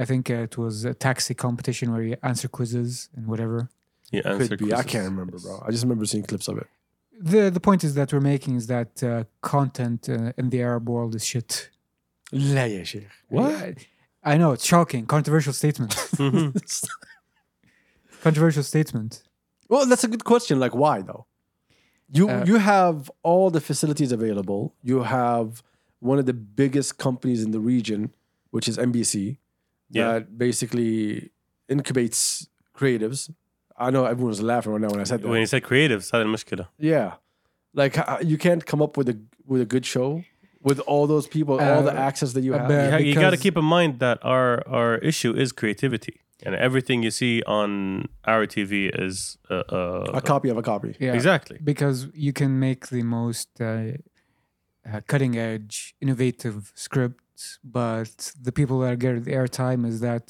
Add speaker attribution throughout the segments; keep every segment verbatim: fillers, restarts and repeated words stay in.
Speaker 1: I think uh, it was a taxi competition where you answer quizzes and whatever.
Speaker 2: Yeah, answer
Speaker 3: Could be. I
Speaker 2: quizzes.
Speaker 3: can't remember, bro. I just remember seeing clips of it.
Speaker 1: The the point is that we're making is that uh, content uh, in the Arab world is shit.
Speaker 3: لا يا شيخ.
Speaker 1: What? I know, it's shocking. Controversial statement.
Speaker 2: Mhm.
Speaker 1: Controversial statement.
Speaker 3: Well, that's a good question. Like, why though? You
Speaker 1: Uh,
Speaker 3: you have all the facilities available. You have one of the biggest companies in the region, which is N B C,
Speaker 2: Yeah.
Speaker 3: that basically incubates creatives. I know everyone's laughing right now when I said that.
Speaker 2: When you say creatives, هذا المشكلة.
Speaker 3: Yeah, like uh, you can't come up with a with a good show with all those people, all the
Speaker 1: Uh,
Speaker 3: access that you
Speaker 1: uh,
Speaker 3: have.
Speaker 1: but-
Speaker 2: You, ha- you got to
Speaker 1: because-
Speaker 2: keep in mind that our our issue is creativity, and everything you see on our T V is uh, uh,
Speaker 3: a copy of a copy.
Speaker 1: Yeah.
Speaker 2: exactly.
Speaker 1: Because you can make the most uh, uh, cutting edge, innovative scripts, but the people that get the airtime is that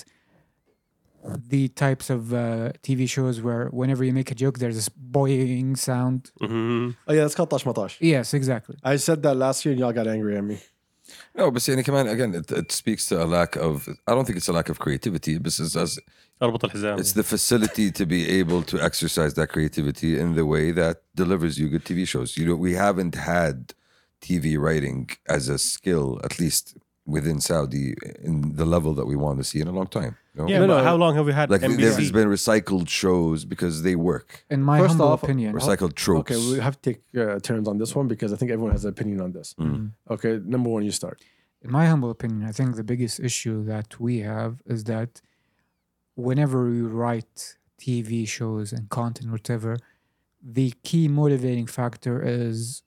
Speaker 1: the types of uh, T V shows where whenever you make a joke, there's this boing sound.
Speaker 2: Mhm.
Speaker 3: Oh yeah, it's called Tash Matash.
Speaker 1: Yes, exactly.
Speaker 3: I said that last year and y'all got angry at me.
Speaker 4: No, but يعني كمان again it, it speaks to a lack of. I don't think it's a lack of creativity. But it's, as,
Speaker 2: اربط الحزام.
Speaker 4: it's the facility to be able to exercise that creativity in the way that delivers you good T V shows. You know, we haven't had T V writing as a skill, at least within Saudi, in the level that we want to see in a long time. You know?
Speaker 2: Yeah,
Speaker 3: No,
Speaker 2: but
Speaker 3: no.
Speaker 2: how long have we had
Speaker 4: Like
Speaker 2: N B
Speaker 4: there's
Speaker 2: C?
Speaker 4: been recycled shows because they work.
Speaker 1: In my
Speaker 3: First
Speaker 1: humble
Speaker 3: off,
Speaker 1: opinion,
Speaker 4: Recycled tropes.
Speaker 3: Okay, we have to take uh, turns on this one because I think everyone has an opinion on this. Okay, number one, you start.
Speaker 1: in my humble opinion, I think the biggest issue that we have is that whenever we write T V shows and content, whatever, the key motivating factor is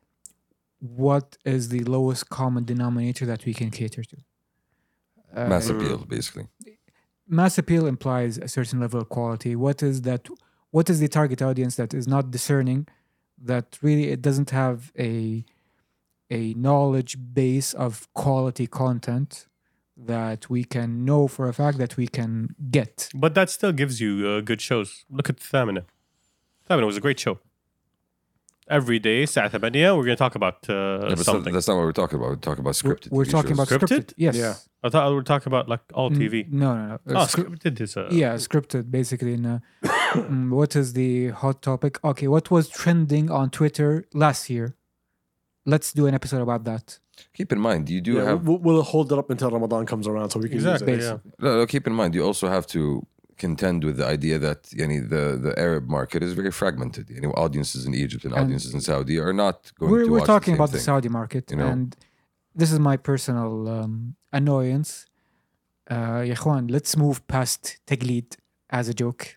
Speaker 1: what is the lowest common denominator that we can cater to. Uh,
Speaker 4: Mass appeal, basically.
Speaker 1: mass appeal implies a certain level of quality. What is that? What is the target audience that is not discerning? That really it doesn't have a a knowledge base of quality content that we can know for a fact that we can get.
Speaker 2: But that still gives you uh, good shows. Look at Thamina. Thamina was a great show. Every day, الساعة ثمانية, we're going to talk about uh,
Speaker 4: Yeah, but that's,
Speaker 2: something.
Speaker 4: not, that's not what we're talking about. We're talking about
Speaker 1: We're,
Speaker 4: scripted.
Speaker 1: we're
Speaker 4: T V
Speaker 1: talking
Speaker 4: shows.
Speaker 1: about scripted.
Speaker 2: Scripted?
Speaker 1: Yes.
Speaker 3: Yeah.
Speaker 2: I thought we were talking about like all T V.
Speaker 1: N- No, no, no. Uh,
Speaker 2: Oh,
Speaker 1: scri-
Speaker 2: scripted is a...
Speaker 1: yeah, scripted basically. In, uh, mm, what is the hot topic? Okay, what was trending on Twitter last year? Let's do an episode about that.
Speaker 4: Keep in mind, you do
Speaker 3: Yeah,
Speaker 4: have.
Speaker 3: we'll, we'll hold it up until Ramadan comes around so we can
Speaker 2: Exactly,
Speaker 3: use it.
Speaker 2: yeah.
Speaker 4: No, no, keep in mind, you also have to contend with the idea that yani, the, the Arab market is very fragmented. You know, audiences in Egypt and,
Speaker 1: And
Speaker 4: audiences in Saudi are not going
Speaker 1: We're,
Speaker 4: to
Speaker 1: we're
Speaker 4: watch
Speaker 1: talking
Speaker 4: the same
Speaker 1: about the
Speaker 4: thing.
Speaker 1: Saudi market,
Speaker 4: you know?
Speaker 1: and this is my personal um, annoyance. Uh, يا إخوان, let's move past تقليد as a joke.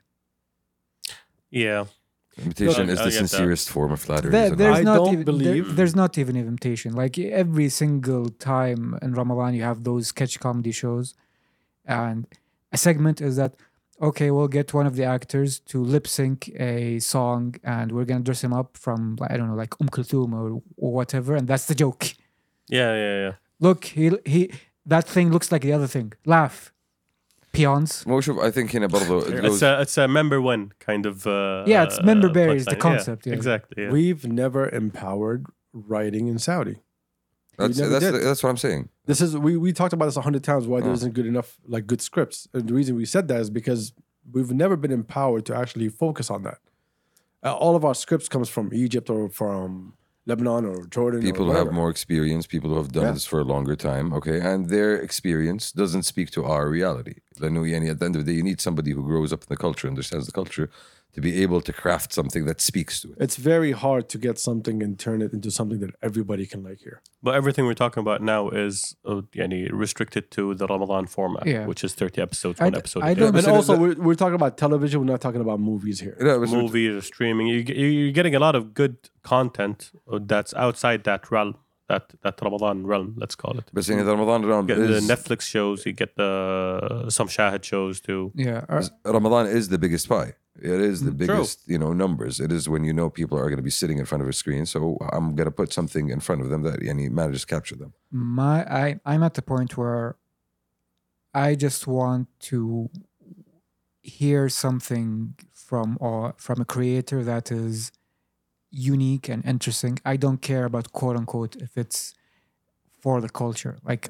Speaker 2: Yeah.
Speaker 4: Imitation
Speaker 2: Look,
Speaker 4: is
Speaker 2: I
Speaker 4: the
Speaker 2: get that.
Speaker 4: sincerest form of flattery.
Speaker 1: There,
Speaker 4: isn't it?
Speaker 1: there's
Speaker 3: I
Speaker 1: not
Speaker 3: don't
Speaker 1: even, there-
Speaker 3: believe-
Speaker 1: there's not even imitation. Like every single time in Ramadan, you have those sketch comedy shows, and a segment is that okay, we'll get one of the actors to lip sync a song, and we're gonna dress him up from I don't know, like Umm Kulthum or, or whatever, and that's the joke.
Speaker 2: Yeah, yeah, yeah.
Speaker 1: Look, he he, that thing looks like the other thing. Laugh, peons.
Speaker 4: Well, شوف, I think هنا برضو it
Speaker 2: It's
Speaker 4: goes,
Speaker 2: a, it's a member one kind of... Uh,
Speaker 1: Yeah, it's member
Speaker 2: uh,
Speaker 1: berries, the
Speaker 2: punchline.
Speaker 1: concept, yeah.
Speaker 2: Exactly, yeah.
Speaker 3: We've never empowered writing in Saudi.
Speaker 4: that's,
Speaker 3: never
Speaker 4: that's,
Speaker 3: did.
Speaker 4: the- that's what I'm saying.
Speaker 3: This is we, we talked about this a hundred times why there
Speaker 4: Oh.
Speaker 3: isn't good enough like good scripts. And the reason we said that is because we've never been empowered to actually focus on that. Uh, all of our scripts comes from Egypt or from Lebanon or Jordan.
Speaker 4: People
Speaker 3: or
Speaker 4: who have
Speaker 3: wherever.
Speaker 4: more experience, people who have done
Speaker 3: Yeah.
Speaker 4: this for a longer time, okay, and their experience doesn't speak to our reality. لأنه يعني at the end of the day, you need somebody who grows up in the culture, understands the culture, to be able to craft something that speaks to it.
Speaker 3: It's very hard to get something and turn it into something that everybody can like here.
Speaker 2: But everything we're talking about now is uh, يعني restricted to the Ramadan format,
Speaker 1: Yeah.
Speaker 2: which is thirty episodes,
Speaker 1: I
Speaker 2: one
Speaker 1: d-
Speaker 2: episode
Speaker 1: I
Speaker 2: a day.
Speaker 1: don't-
Speaker 4: but
Speaker 3: And
Speaker 4: so
Speaker 3: also,
Speaker 4: the-
Speaker 3: we're, we're talking about television. We're not talking about movies here.
Speaker 4: Yeah, but so-
Speaker 2: movies or streaming. You, you- you're getting a lot of good content uh, that's outside that realm, that that Ramadan realm, let's call it.
Speaker 4: بس يعني the Ramadan realm
Speaker 2: You get the
Speaker 4: is,
Speaker 2: Netflix shows, you get the some Shahid shows too.
Speaker 1: Yeah, uh,
Speaker 4: Ramadan is the biggest pie. It is the
Speaker 2: True.
Speaker 4: biggest, you know, numbers. It is when you know people are going to be sitting in front of a screen. So I'm going to put something in front of them that yani, manages to capture them.
Speaker 1: my I I'm at the point where I just want to hear something from or from a creator that is unique and interesting. I don't care about quote unquote if it's for the culture. Like I-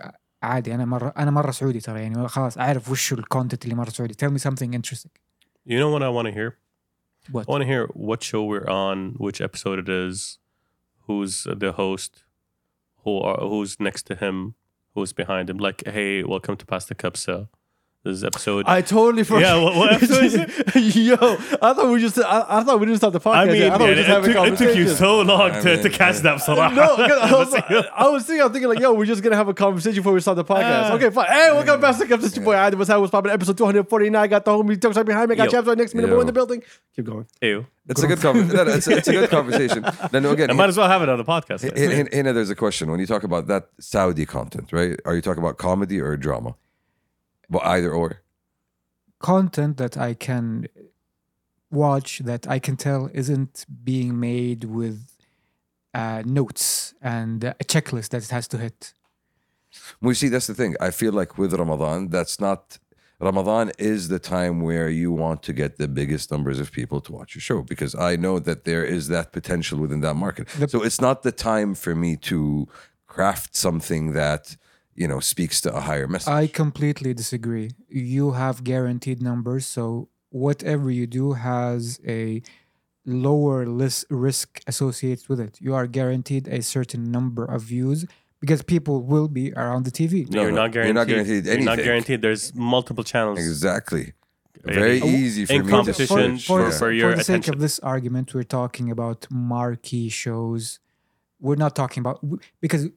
Speaker 1: عادي أنا مرة أنا مرة سعودي ترى يعني خلاص أعرف وش الكونتنت اللي مرة سعودي. Tell me something interesting.
Speaker 2: You know what I want to hear?
Speaker 1: What?
Speaker 2: I want to hear what show we're on, which episode it is, who's the host, who are, who's next to him, who's behind him. Like, hey, welcome to Pass the Cup, so this is episode.
Speaker 3: I totally forgot.
Speaker 2: Yeah, what, what episode is it?
Speaker 3: Yo, I thought we just I, I thought we didn't start the podcast.
Speaker 2: I mean,
Speaker 3: yet. I thought
Speaker 2: yeah,
Speaker 3: we just
Speaker 2: it,
Speaker 3: having
Speaker 2: took, it took you
Speaker 3: conversation.
Speaker 2: so long
Speaker 4: I
Speaker 2: to,
Speaker 4: mean,
Speaker 2: to catch
Speaker 4: yeah.
Speaker 2: that, صراحة.
Speaker 3: No, 'cause I was, I was thinking, I'm thinking like, yo, we're just gonna have a conversation before we start the podcast.
Speaker 2: Ah.
Speaker 3: Okay, fine. Hey, welcome back to the This is your boy Adi. What's happening? What's popping? Episode two forty-nine. Got the homie Tucks right behind me. Got
Speaker 2: Yo.
Speaker 3: Chaps right next to me. Number
Speaker 4: Yo.
Speaker 3: one in the building. Keep going.
Speaker 2: Ew.
Speaker 4: It's a good conversation. No, no, it's, a- it's a good conversation. Then again,
Speaker 2: I might as well have it on the podcast.
Speaker 4: H- h- h- Hina, there's a question. When you talk about that Saudi content, right? Are you talking about comedy or drama? Well, either or.
Speaker 1: Content that I can watch that I can tell isn't being made with uh, notes and a checklist that it has to hit.
Speaker 4: We see that's the thing. I feel like with Ramadan, that's not. Ramadan is the time where you want to get the biggest numbers of people to watch your show because I know that there is that potential within that market.
Speaker 1: The-
Speaker 4: so it's not the time for me to craft something that you know speaks to a higher message.
Speaker 1: I completely disagree. You have guaranteed numbers, so whatever you do has a lower lis- risk associated with it. You are guaranteed a certain number of views because people will be around the T V.
Speaker 2: No, you're
Speaker 4: no,
Speaker 2: not
Speaker 4: you're
Speaker 2: guaranteed.
Speaker 4: not guaranteed
Speaker 2: You're not
Speaker 4: anything.
Speaker 2: guaranteed. There's multiple channels.
Speaker 4: Exactly.
Speaker 2: Uh,
Speaker 4: Very
Speaker 2: in-
Speaker 4: easy for
Speaker 2: in
Speaker 4: me
Speaker 2: competition
Speaker 4: to switch.
Speaker 2: for-
Speaker 4: Yeah.
Speaker 2: for your
Speaker 1: for the sake
Speaker 2: attention.
Speaker 1: of this argument, we're talking about marquee shows. We're not talking about because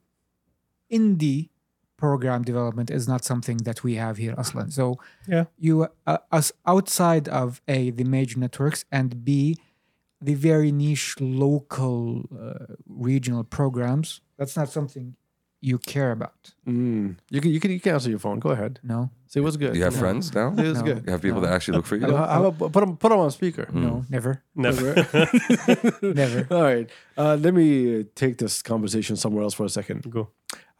Speaker 1: indie program development is not something that we have here, Aslan. So
Speaker 2: Yeah.
Speaker 1: you uh, us outside of a the major networks and b the very niche local uh, regional programs. That's not something you care about.
Speaker 3: Mm. You can you can you can answer your phone. Go ahead.
Speaker 1: No,
Speaker 3: Say what's good.
Speaker 4: Do you have
Speaker 3: No.
Speaker 4: friends now?
Speaker 3: Say what's
Speaker 1: No.
Speaker 3: good.
Speaker 4: You have people
Speaker 1: No.
Speaker 4: that actually look for you.
Speaker 3: How about- how about put them put them on speaker.
Speaker 1: no, never,
Speaker 2: Never.
Speaker 1: never.
Speaker 3: All right. Uh, let me take this conversation somewhere else for a second.
Speaker 2: Go.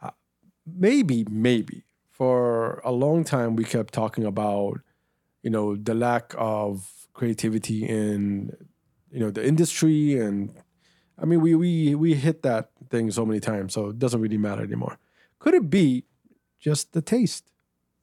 Speaker 3: Maybe, maybe for a long time we kept talking about, you know, the lack of creativity in, you know, the industry, and I mean we we we hit that thing so many times, so it doesn't really matter anymore. Could it be just the taste?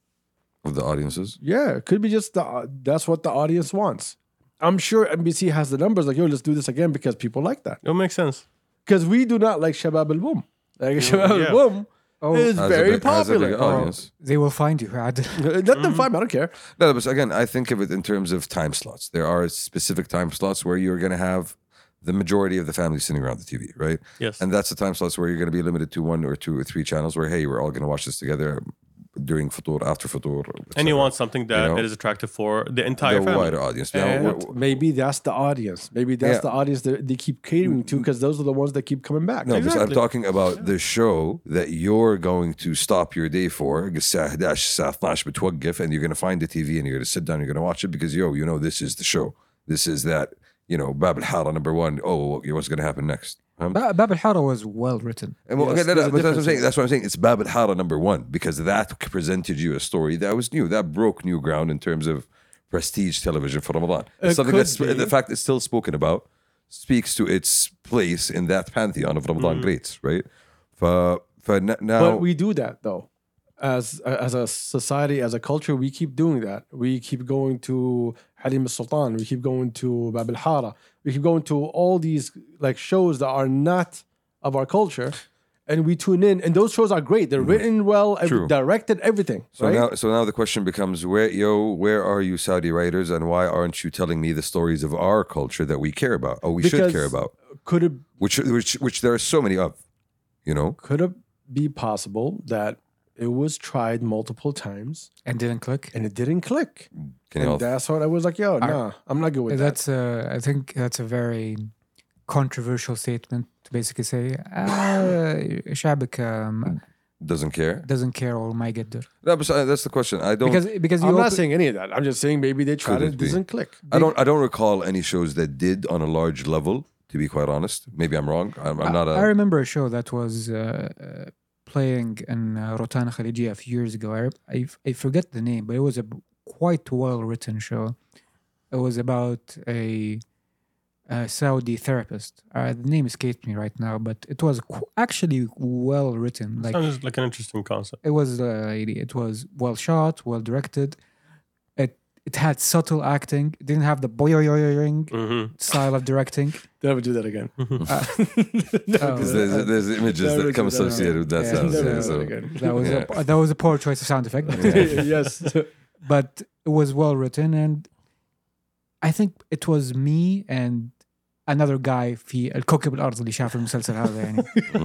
Speaker 4: Of the audiences.
Speaker 3: Yeah, it could be just the that's what the audience wants. I'm sure N B C has the numbers like, yo, let's do this again because people like that.
Speaker 2: It makes sense.
Speaker 3: Because we do not like Shabab al Boom. Like Shabab
Speaker 2: yeah.
Speaker 3: al Boom
Speaker 1: Oh,
Speaker 3: is
Speaker 4: Has a
Speaker 3: very
Speaker 4: big- has a big
Speaker 3: popular.
Speaker 4: audience.
Speaker 1: they will find you. Ad.
Speaker 3: Let them find me. I don't care.
Speaker 4: No, but again, I think of it in terms of time slots. There are specific time slots where you're going to have the majority of the family sitting around the T V, right?
Speaker 2: Yes.
Speaker 4: And that's the time slots where you're going to be limited to one or two or three channels where, hey, we're all going to watch this together during Futur, after Futur. et
Speaker 2: and
Speaker 4: cetera.
Speaker 2: you want something that,
Speaker 4: You know?
Speaker 2: that is attractive for the entire
Speaker 4: the
Speaker 2: family.
Speaker 4: wider audience. Now,
Speaker 3: And
Speaker 4: we're-
Speaker 3: maybe that's the audience. Maybe that's
Speaker 4: Yeah.
Speaker 3: the audience that they keep catering to because those are the ones that keep coming back.
Speaker 4: No, because I'm
Speaker 2: Exactly.
Speaker 4: talking about the show that you're going to stop your day for. الساعة إحدى عشر الساعة اثنا عشر بتوقف, and you're going to find the T V and you're going to sit down, you're going to watch it because, yo, you know, this is the show. This is that, you know, Bab al-Hara number one. Oh, okay, what's going to happen next? Um,
Speaker 1: Ba- Bab al-Hara was well written.
Speaker 4: and well,
Speaker 3: Yes,
Speaker 4: okay, no,
Speaker 3: there's
Speaker 4: no,
Speaker 3: a
Speaker 4: but that's what I'm
Speaker 3: difference
Speaker 4: saying.
Speaker 3: in
Speaker 4: That's what I'm saying. It's Bab al-Hara number one because that presented you a story that was new. That broke new ground in terms of prestige television for Ramadan. It's
Speaker 3: It
Speaker 4: something
Speaker 3: could
Speaker 4: that's
Speaker 3: be.
Speaker 4: the fact it's still spoken about speaks to its place in that pantheon of Ramadan greats, right? For for n- now,
Speaker 3: But we do that though. As as a society, as a culture, we keep doing that. We keep going to Halim al-Sultan. We keep going to Bab al-Hara. We keep going to all these like shows that are not of our culture, and we tune in. And those shows are great. They're written well, and
Speaker 4: True.
Speaker 3: directed, everything.
Speaker 4: So
Speaker 3: right?
Speaker 4: now, so now the question becomes: Where, yo, where are you, Saudi writers, and why aren't you telling me the stories of our culture that we care about, or we should
Speaker 3: Because
Speaker 4: care about,
Speaker 3: could it
Speaker 4: which, which, which there are so many of, you know?
Speaker 3: could it be possible that it was tried multiple times
Speaker 1: And didn't click.
Speaker 3: and it didn't click?
Speaker 4: Can you all,
Speaker 3: And that's what I was like, yo, nah, I'm not good with that.
Speaker 1: That's uh, I think that's a very controversial statement to basically say uh, شعبك um,
Speaker 4: doesn't care?
Speaker 1: doesn't care or ما يقدر.
Speaker 4: No, but so- that's the question. I don't.
Speaker 1: Because because you
Speaker 3: I'm not
Speaker 1: open-
Speaker 3: saying any of that. I'm just saying maybe they tried
Speaker 4: Could
Speaker 3: it,
Speaker 4: it
Speaker 3: it
Speaker 4: be?
Speaker 3: doesn't click.
Speaker 4: I don't. I don't recall any shows that did on a large level. To be quite honest, maybe I'm wrong. I'm, I'm
Speaker 1: I,
Speaker 4: not a.
Speaker 1: I remember a show that was uh, uh, playing in uh, Rotana Khalijia a few years ago. I, I, I forget the name, but it was a b- quite well written show. It was about a a Saudi therapist. Uh, the name escapes me right now, but it was qu- actually well written. Like
Speaker 2: Sounds like an interesting concept.
Speaker 1: it was, uh, it was well shot, well directed. It it had subtle acting. It didn't have the boing
Speaker 2: Mm-hmm.
Speaker 1: style of directing.
Speaker 3: Never do that again.
Speaker 1: Uh,
Speaker 4: Because there's, there's images
Speaker 3: Never
Speaker 4: that come
Speaker 3: do that.
Speaker 4: associated with that
Speaker 1: Yeah,
Speaker 4: sound.
Speaker 3: Never
Speaker 4: Yeah,
Speaker 3: do
Speaker 4: so.
Speaker 3: that again.
Speaker 1: that was
Speaker 4: Yeah.
Speaker 1: a, that was a poor choice of sound effect. But,
Speaker 3: Yes.
Speaker 1: but it was well written, and I think it was me and another guy في الكوكب الأرض اللي شاف المسلسل هذا يعني.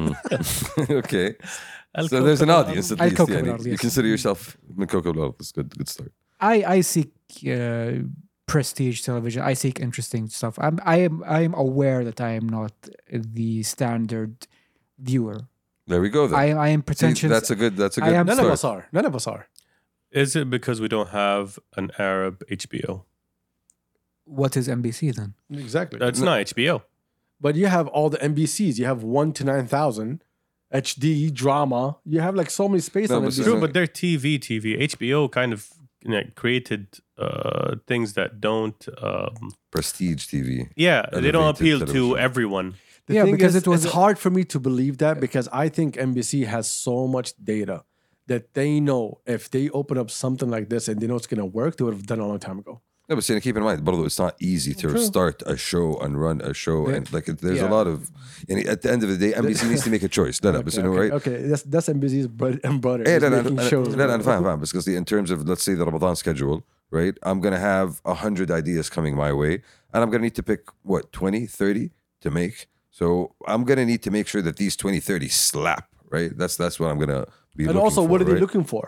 Speaker 4: Okay. So there's an audience at least.
Speaker 1: الكوكب
Speaker 4: يعني.
Speaker 1: الأرض,
Speaker 4: You
Speaker 1: yes.
Speaker 4: consider yourself من كوكب الأرض. That's good. Good start.
Speaker 1: I I seek uh, prestige television. I seek interesting stuff. I'm I am I am aware that I am not the standard viewer.
Speaker 4: There we go. Then.
Speaker 1: I am I am
Speaker 4: See,
Speaker 1: pretentious.
Speaker 4: that's a good. That's a
Speaker 1: I
Speaker 4: good
Speaker 1: am-
Speaker 3: None of
Speaker 4: start.
Speaker 3: us are. None of us are.
Speaker 2: Is it because we don't have an Arab H B O?
Speaker 1: What is M B C then?
Speaker 3: Exactly.
Speaker 2: That's not H B O.
Speaker 3: But you have all the M B Cs. You have one to nine thousand, H D drama. You have like so many space
Speaker 4: No,
Speaker 3: on
Speaker 4: but
Speaker 3: M B C.
Speaker 4: so-
Speaker 2: True, but they're T V, T V. H B O kind of you know, created uh, things that don't. Um,
Speaker 4: Prestige T V.
Speaker 2: yeah, they don't
Speaker 4: Elevated
Speaker 2: appeal to
Speaker 4: television.
Speaker 2: everyone.
Speaker 3: The
Speaker 1: Yeah,
Speaker 3: thing
Speaker 1: because
Speaker 3: is,
Speaker 1: it was-
Speaker 3: it's hard for me to believe that because I think M B C has so much data that they know if they open up something like this and they know it's going to work, they would have done it a long time ago.
Speaker 4: No, but keep in mind, brother, it's not easy to
Speaker 3: True.
Speaker 4: start a show and run a show,
Speaker 1: Yeah.
Speaker 4: and like it, there's
Speaker 3: Yeah.
Speaker 4: a lot of. And at the end of the day, M B C needs to make a choice. لا لا بس
Speaker 3: Okay,
Speaker 4: إنه,
Speaker 3: okay,
Speaker 4: right?
Speaker 3: okay. that's that's M B C's bread and butter.
Speaker 4: إيه
Speaker 3: is
Speaker 4: لا لا
Speaker 3: making
Speaker 4: أنا-
Speaker 3: shows.
Speaker 4: لا لا أنا فاهم فاهم because the, in terms of let's say the Ramadan schedule, right? I'm gonna have a hundred ideas coming my way, and I'm gonna need to pick what twenty, thirty to make. So I'm gonna need to make sure that these twenty, thirty slap, right? That's that's what I'm gonna be.
Speaker 3: And
Speaker 4: looking
Speaker 3: also,
Speaker 4: for,
Speaker 3: what are they
Speaker 4: right?
Speaker 3: looking for?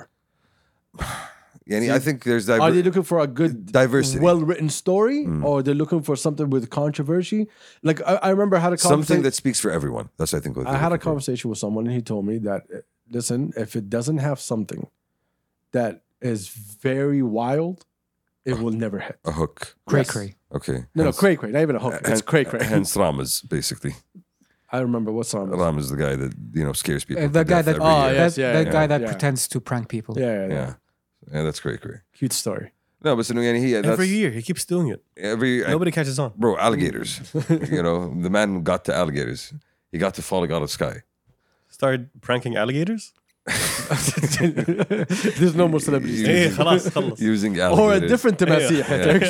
Speaker 4: Yani, I think there's
Speaker 3: Are
Speaker 4: diver-
Speaker 3: they looking for a good,
Speaker 4: Diversity.
Speaker 3: well-written story,
Speaker 4: Mm.
Speaker 3: or they're looking for something with controversy? Like I, I remember I had a
Speaker 4: something
Speaker 3: conversation.
Speaker 4: that speaks for everyone. That's I think what
Speaker 3: I
Speaker 4: they're
Speaker 3: had a
Speaker 4: looking for.
Speaker 3: conversation with someone, and he told me that uh, listen, if it doesn't have something that is very wild, it will never hit.
Speaker 4: a hook.
Speaker 1: Cray
Speaker 3: Yes.
Speaker 1: cray.
Speaker 4: Okay.
Speaker 3: No, no,
Speaker 4: Hence-
Speaker 3: cray cray, not even a hook. It's cray cray.
Speaker 4: Hence Ramas, basically.
Speaker 3: I remember what song. it was.
Speaker 4: Ram is the guy that you know scares people.
Speaker 1: Uh,
Speaker 4: to
Speaker 1: the guy
Speaker 4: death
Speaker 1: that
Speaker 4: every
Speaker 3: Oh,
Speaker 4: year.
Speaker 1: that,
Speaker 3: yes, yeah,
Speaker 1: that
Speaker 3: yeah,
Speaker 1: guy that
Speaker 3: yeah.
Speaker 1: pretends to prank people.
Speaker 3: Yeah, yeah, yeah.
Speaker 4: yeah, yeah, that's great, great.
Speaker 3: Cute story.
Speaker 4: No, but so, yani, he that's,
Speaker 2: Every year, he keeps doing it.
Speaker 4: every
Speaker 2: Nobody catches on.
Speaker 4: bro alligators. you know, the man got to alligators. He got to falling out of the sky.
Speaker 2: Started pranking alligators.
Speaker 3: There's no more celebrities.
Speaker 4: Yeah.
Speaker 2: Hey, خلاص خلص.
Speaker 4: Using
Speaker 3: Or a
Speaker 4: alligators.
Speaker 3: different Tamasih.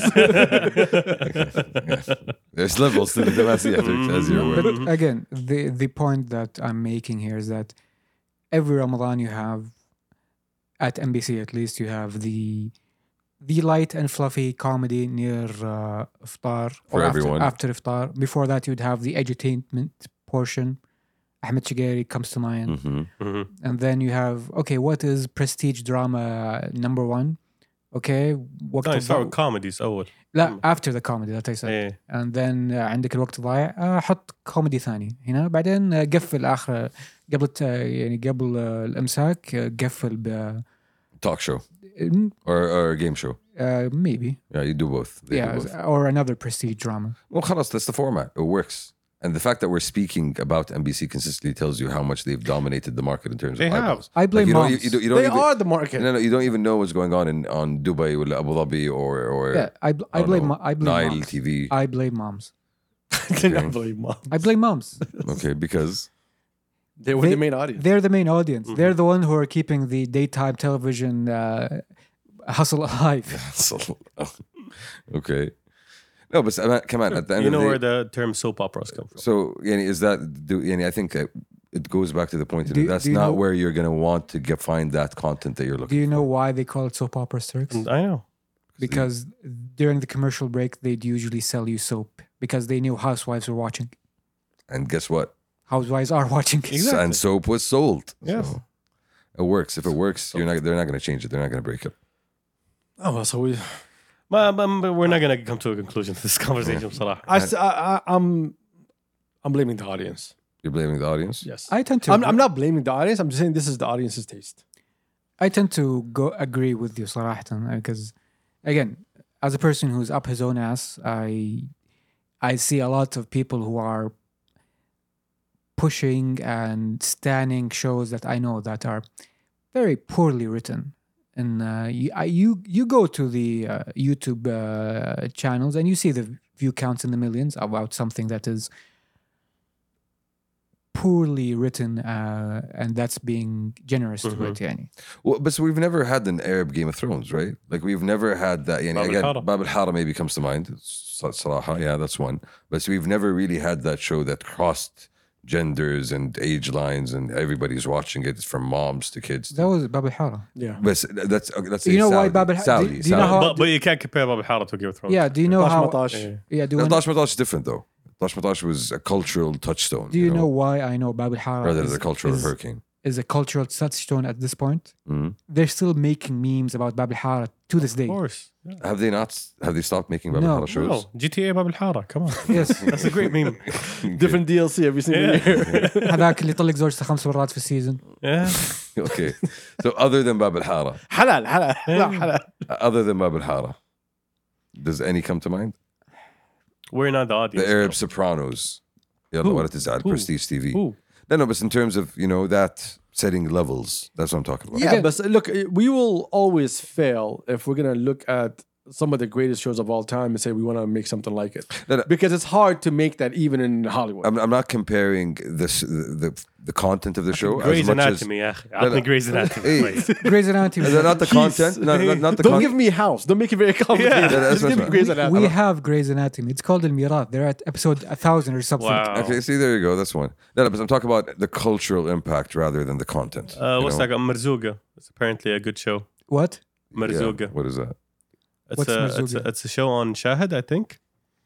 Speaker 4: There's levels to the Damascus, as you're aware.
Speaker 1: But again, the the point that I'm making here is that every Ramadan you have, at M B C at least, you have the the light and fluffy comedy near uh, iftar
Speaker 4: For
Speaker 1: after,
Speaker 4: everyone.
Speaker 1: after iftar. Before that, you'd have the edutainment portion. Ahmed Shigeri comes to mind.
Speaker 4: Mhm.
Speaker 2: Mhm.
Speaker 1: And then you have, okay, what is prestige drama number one? Okay, وقت
Speaker 2: No, you start
Speaker 1: الضوء.
Speaker 2: with comedies أول.
Speaker 1: لا after the comedy that I said.
Speaker 2: إيه.
Speaker 1: and then uh, عندك الوقت ضايع uh, حط كوميدي ثاني هنا بعدين uh, قفل آخر قبل الت- يعني قبل uh, الإمساك uh, قفل ب
Speaker 4: Talk show
Speaker 1: mm,
Speaker 4: or, or a game show.
Speaker 1: uh, maybe
Speaker 4: Yeah, you do both. They
Speaker 1: yeah
Speaker 4: do both.
Speaker 1: or another prestige drama.
Speaker 4: Well, خلاص, that's the format. It works. And the fact that we're speaking about M B C consistently tells you how much they've dominated the market in terms
Speaker 2: They
Speaker 4: of
Speaker 2: have.
Speaker 4: eyeballs.
Speaker 1: I blame
Speaker 4: Like, you don't,
Speaker 1: moms.
Speaker 4: you, don't, you don't
Speaker 3: They
Speaker 4: even,
Speaker 3: are the market.
Speaker 4: no, no, you don't even know what's going on in on Dubai or Abu Dhabi or or
Speaker 1: yeah, I, bl- I
Speaker 4: don't
Speaker 1: blame
Speaker 4: know,
Speaker 1: mo- I blame
Speaker 4: Nile
Speaker 1: moms.
Speaker 4: T V.
Speaker 1: I blame moms.
Speaker 3: I believe mom.
Speaker 1: I blame moms.
Speaker 4: Okay, because
Speaker 3: They were
Speaker 1: They-
Speaker 3: the main audience.
Speaker 1: They're the main audience.
Speaker 2: Mm-hmm.
Speaker 1: They're the one who are keeping the daytime television uh, hustle alive.
Speaker 4: so, okay. No, but uh, come on. At the end
Speaker 2: You
Speaker 4: of
Speaker 2: know
Speaker 4: the
Speaker 2: where
Speaker 4: day,
Speaker 2: the term soap operas come from.
Speaker 4: so yani, is that do yani, I think that it goes back to the point that
Speaker 1: Do-
Speaker 4: that's
Speaker 1: do you
Speaker 4: not
Speaker 1: know-
Speaker 4: where you're gonna want to get find that content that you're
Speaker 1: Do
Speaker 4: looking.
Speaker 1: you know
Speaker 4: for.
Speaker 1: why they call it soap opera, Turks?
Speaker 2: I know.
Speaker 1: Because during the commercial break, they'd usually sell you soap because they knew housewives were watching.
Speaker 4: And guess what?
Speaker 1: Housewives are watching.
Speaker 2: Exactly.
Speaker 4: And soap was sold.
Speaker 2: Yes.
Speaker 4: So it works. If it works, you're not. They're not gonna change it. They're not gonna break it.
Speaker 3: Oh, well, so we.
Speaker 2: But, but, but we're not going to come to a conclusion to this conversation, بصراحة.
Speaker 3: I, s- I, I, am I'm blaming the audience.
Speaker 4: You're blaming the audience.
Speaker 3: Yes.
Speaker 1: I tend to.
Speaker 3: I'm, I'm not blaming the audience. I'm just saying this is the audience's taste.
Speaker 1: I tend to go agree with you, صراحة, because again, as a person who's up his own ass, I I see a lot of people who are pushing and standing shows that I know that are very poorly written. And uh, you, I, you you go to the uh, YouTube uh, channels and you see the view counts in the millions about something that is poorly written, uh, and that's being generous to it. Yani.
Speaker 4: Well, but so we've never had an Arab Game of Thrones, right? Like we've never had that. Yani,
Speaker 2: Bab
Speaker 4: again,
Speaker 2: al-Hara.
Speaker 4: Bab al-Hara maybe comes to mind. Sa- Salaha, yeah, that's one. But so we've never really had that show that crossed genders and age lines, and everybody's watching it from moms to kids.
Speaker 1: That was Bab al-Hara.
Speaker 3: Yeah.
Speaker 4: But that's uh, let's say
Speaker 1: You know why
Speaker 4: Saudi.
Speaker 1: Bab al-Hara-
Speaker 4: Saudi,
Speaker 1: do- do you know
Speaker 4: Saudi.
Speaker 1: how-
Speaker 2: But, but you can't compare Bab al-Hara to Game of Thrones.
Speaker 1: Yeah, do you know
Speaker 3: Tash
Speaker 1: how?
Speaker 3: Matash.
Speaker 2: Yeah.
Speaker 1: Yeah, do,
Speaker 4: No,
Speaker 1: you,
Speaker 4: Dash Matash is different though. Dash Matash was a cultural touchstone.
Speaker 1: do you know why I know Bab al-Hara
Speaker 4: rather than
Speaker 1: is,
Speaker 4: the cultural
Speaker 1: is,
Speaker 4: hurricane.
Speaker 1: is a cultural touchstone at this point?
Speaker 4: Mhm.
Speaker 1: They're still making memes about Bab al-Hara to this day.
Speaker 2: Of course. Yeah.
Speaker 4: Have they not? Have they stopped making Bab
Speaker 1: No.
Speaker 4: al-Hara shows?
Speaker 2: No, G T A Bab al-Hara. Come on.
Speaker 1: Yes.
Speaker 2: That's a great meme.
Speaker 3: Different D L C every single
Speaker 2: Yeah.
Speaker 3: year.
Speaker 1: هذاك اللي طلق زوجته خمس مرات في السيزون.
Speaker 2: Yeah.
Speaker 4: Okay. So other than Bab al-Hara,
Speaker 3: حلال حلال لا حلال.
Speaker 4: other than Bab al-Hara, does any come to mind?
Speaker 2: We're not the audience.
Speaker 4: The Arab
Speaker 2: though.
Speaker 4: Sopranos. Yeah,
Speaker 2: Who?
Speaker 4: what it is at
Speaker 2: Who?
Speaker 4: Prestige T V.
Speaker 2: Who?
Speaker 4: No, no, but in terms of, you know, that setting levels, that's what I'm talking about.
Speaker 3: Yeah,
Speaker 1: Again-
Speaker 3: but look, we will always fail if we're gonna look at some of the greatest shows of all time and say we want to make something like it,
Speaker 4: No, no.
Speaker 3: because it's hard to make that even in Hollywood.
Speaker 4: I'm, I'm not comparing this the, the the content of the show
Speaker 2: Grey's
Speaker 4: as much
Speaker 2: Anatomy, يا أخي. عطني
Speaker 4: لا.
Speaker 2: Grey's Anatomy.
Speaker 4: Hey.
Speaker 2: please.
Speaker 1: Grey's Anatomy.
Speaker 4: as not the content, not, not, not the
Speaker 3: Don't
Speaker 4: content.
Speaker 3: give me House. Don't make it very complicated.
Speaker 2: Yeah,
Speaker 4: that's
Speaker 3: Just give me
Speaker 4: what-
Speaker 3: Grey's Anatomy.
Speaker 1: We have Grey's Anatomy. It's called El Mirat. They're at episode a thousand or something.
Speaker 2: Wow.
Speaker 4: Okay, see, there you go. That's one. No, no, but I'm talking about the cultural impact rather than the content.
Speaker 2: Uh,
Speaker 4: you
Speaker 2: what's
Speaker 4: know?
Speaker 2: that? Marzuga. It's apparently a good show.
Speaker 1: What?
Speaker 4: Yeah,
Speaker 2: Marzuga.
Speaker 4: what is that?
Speaker 2: It's
Speaker 1: What's
Speaker 2: a, it's,
Speaker 1: Marzuga?
Speaker 2: a, it's a show on Shahid, I think.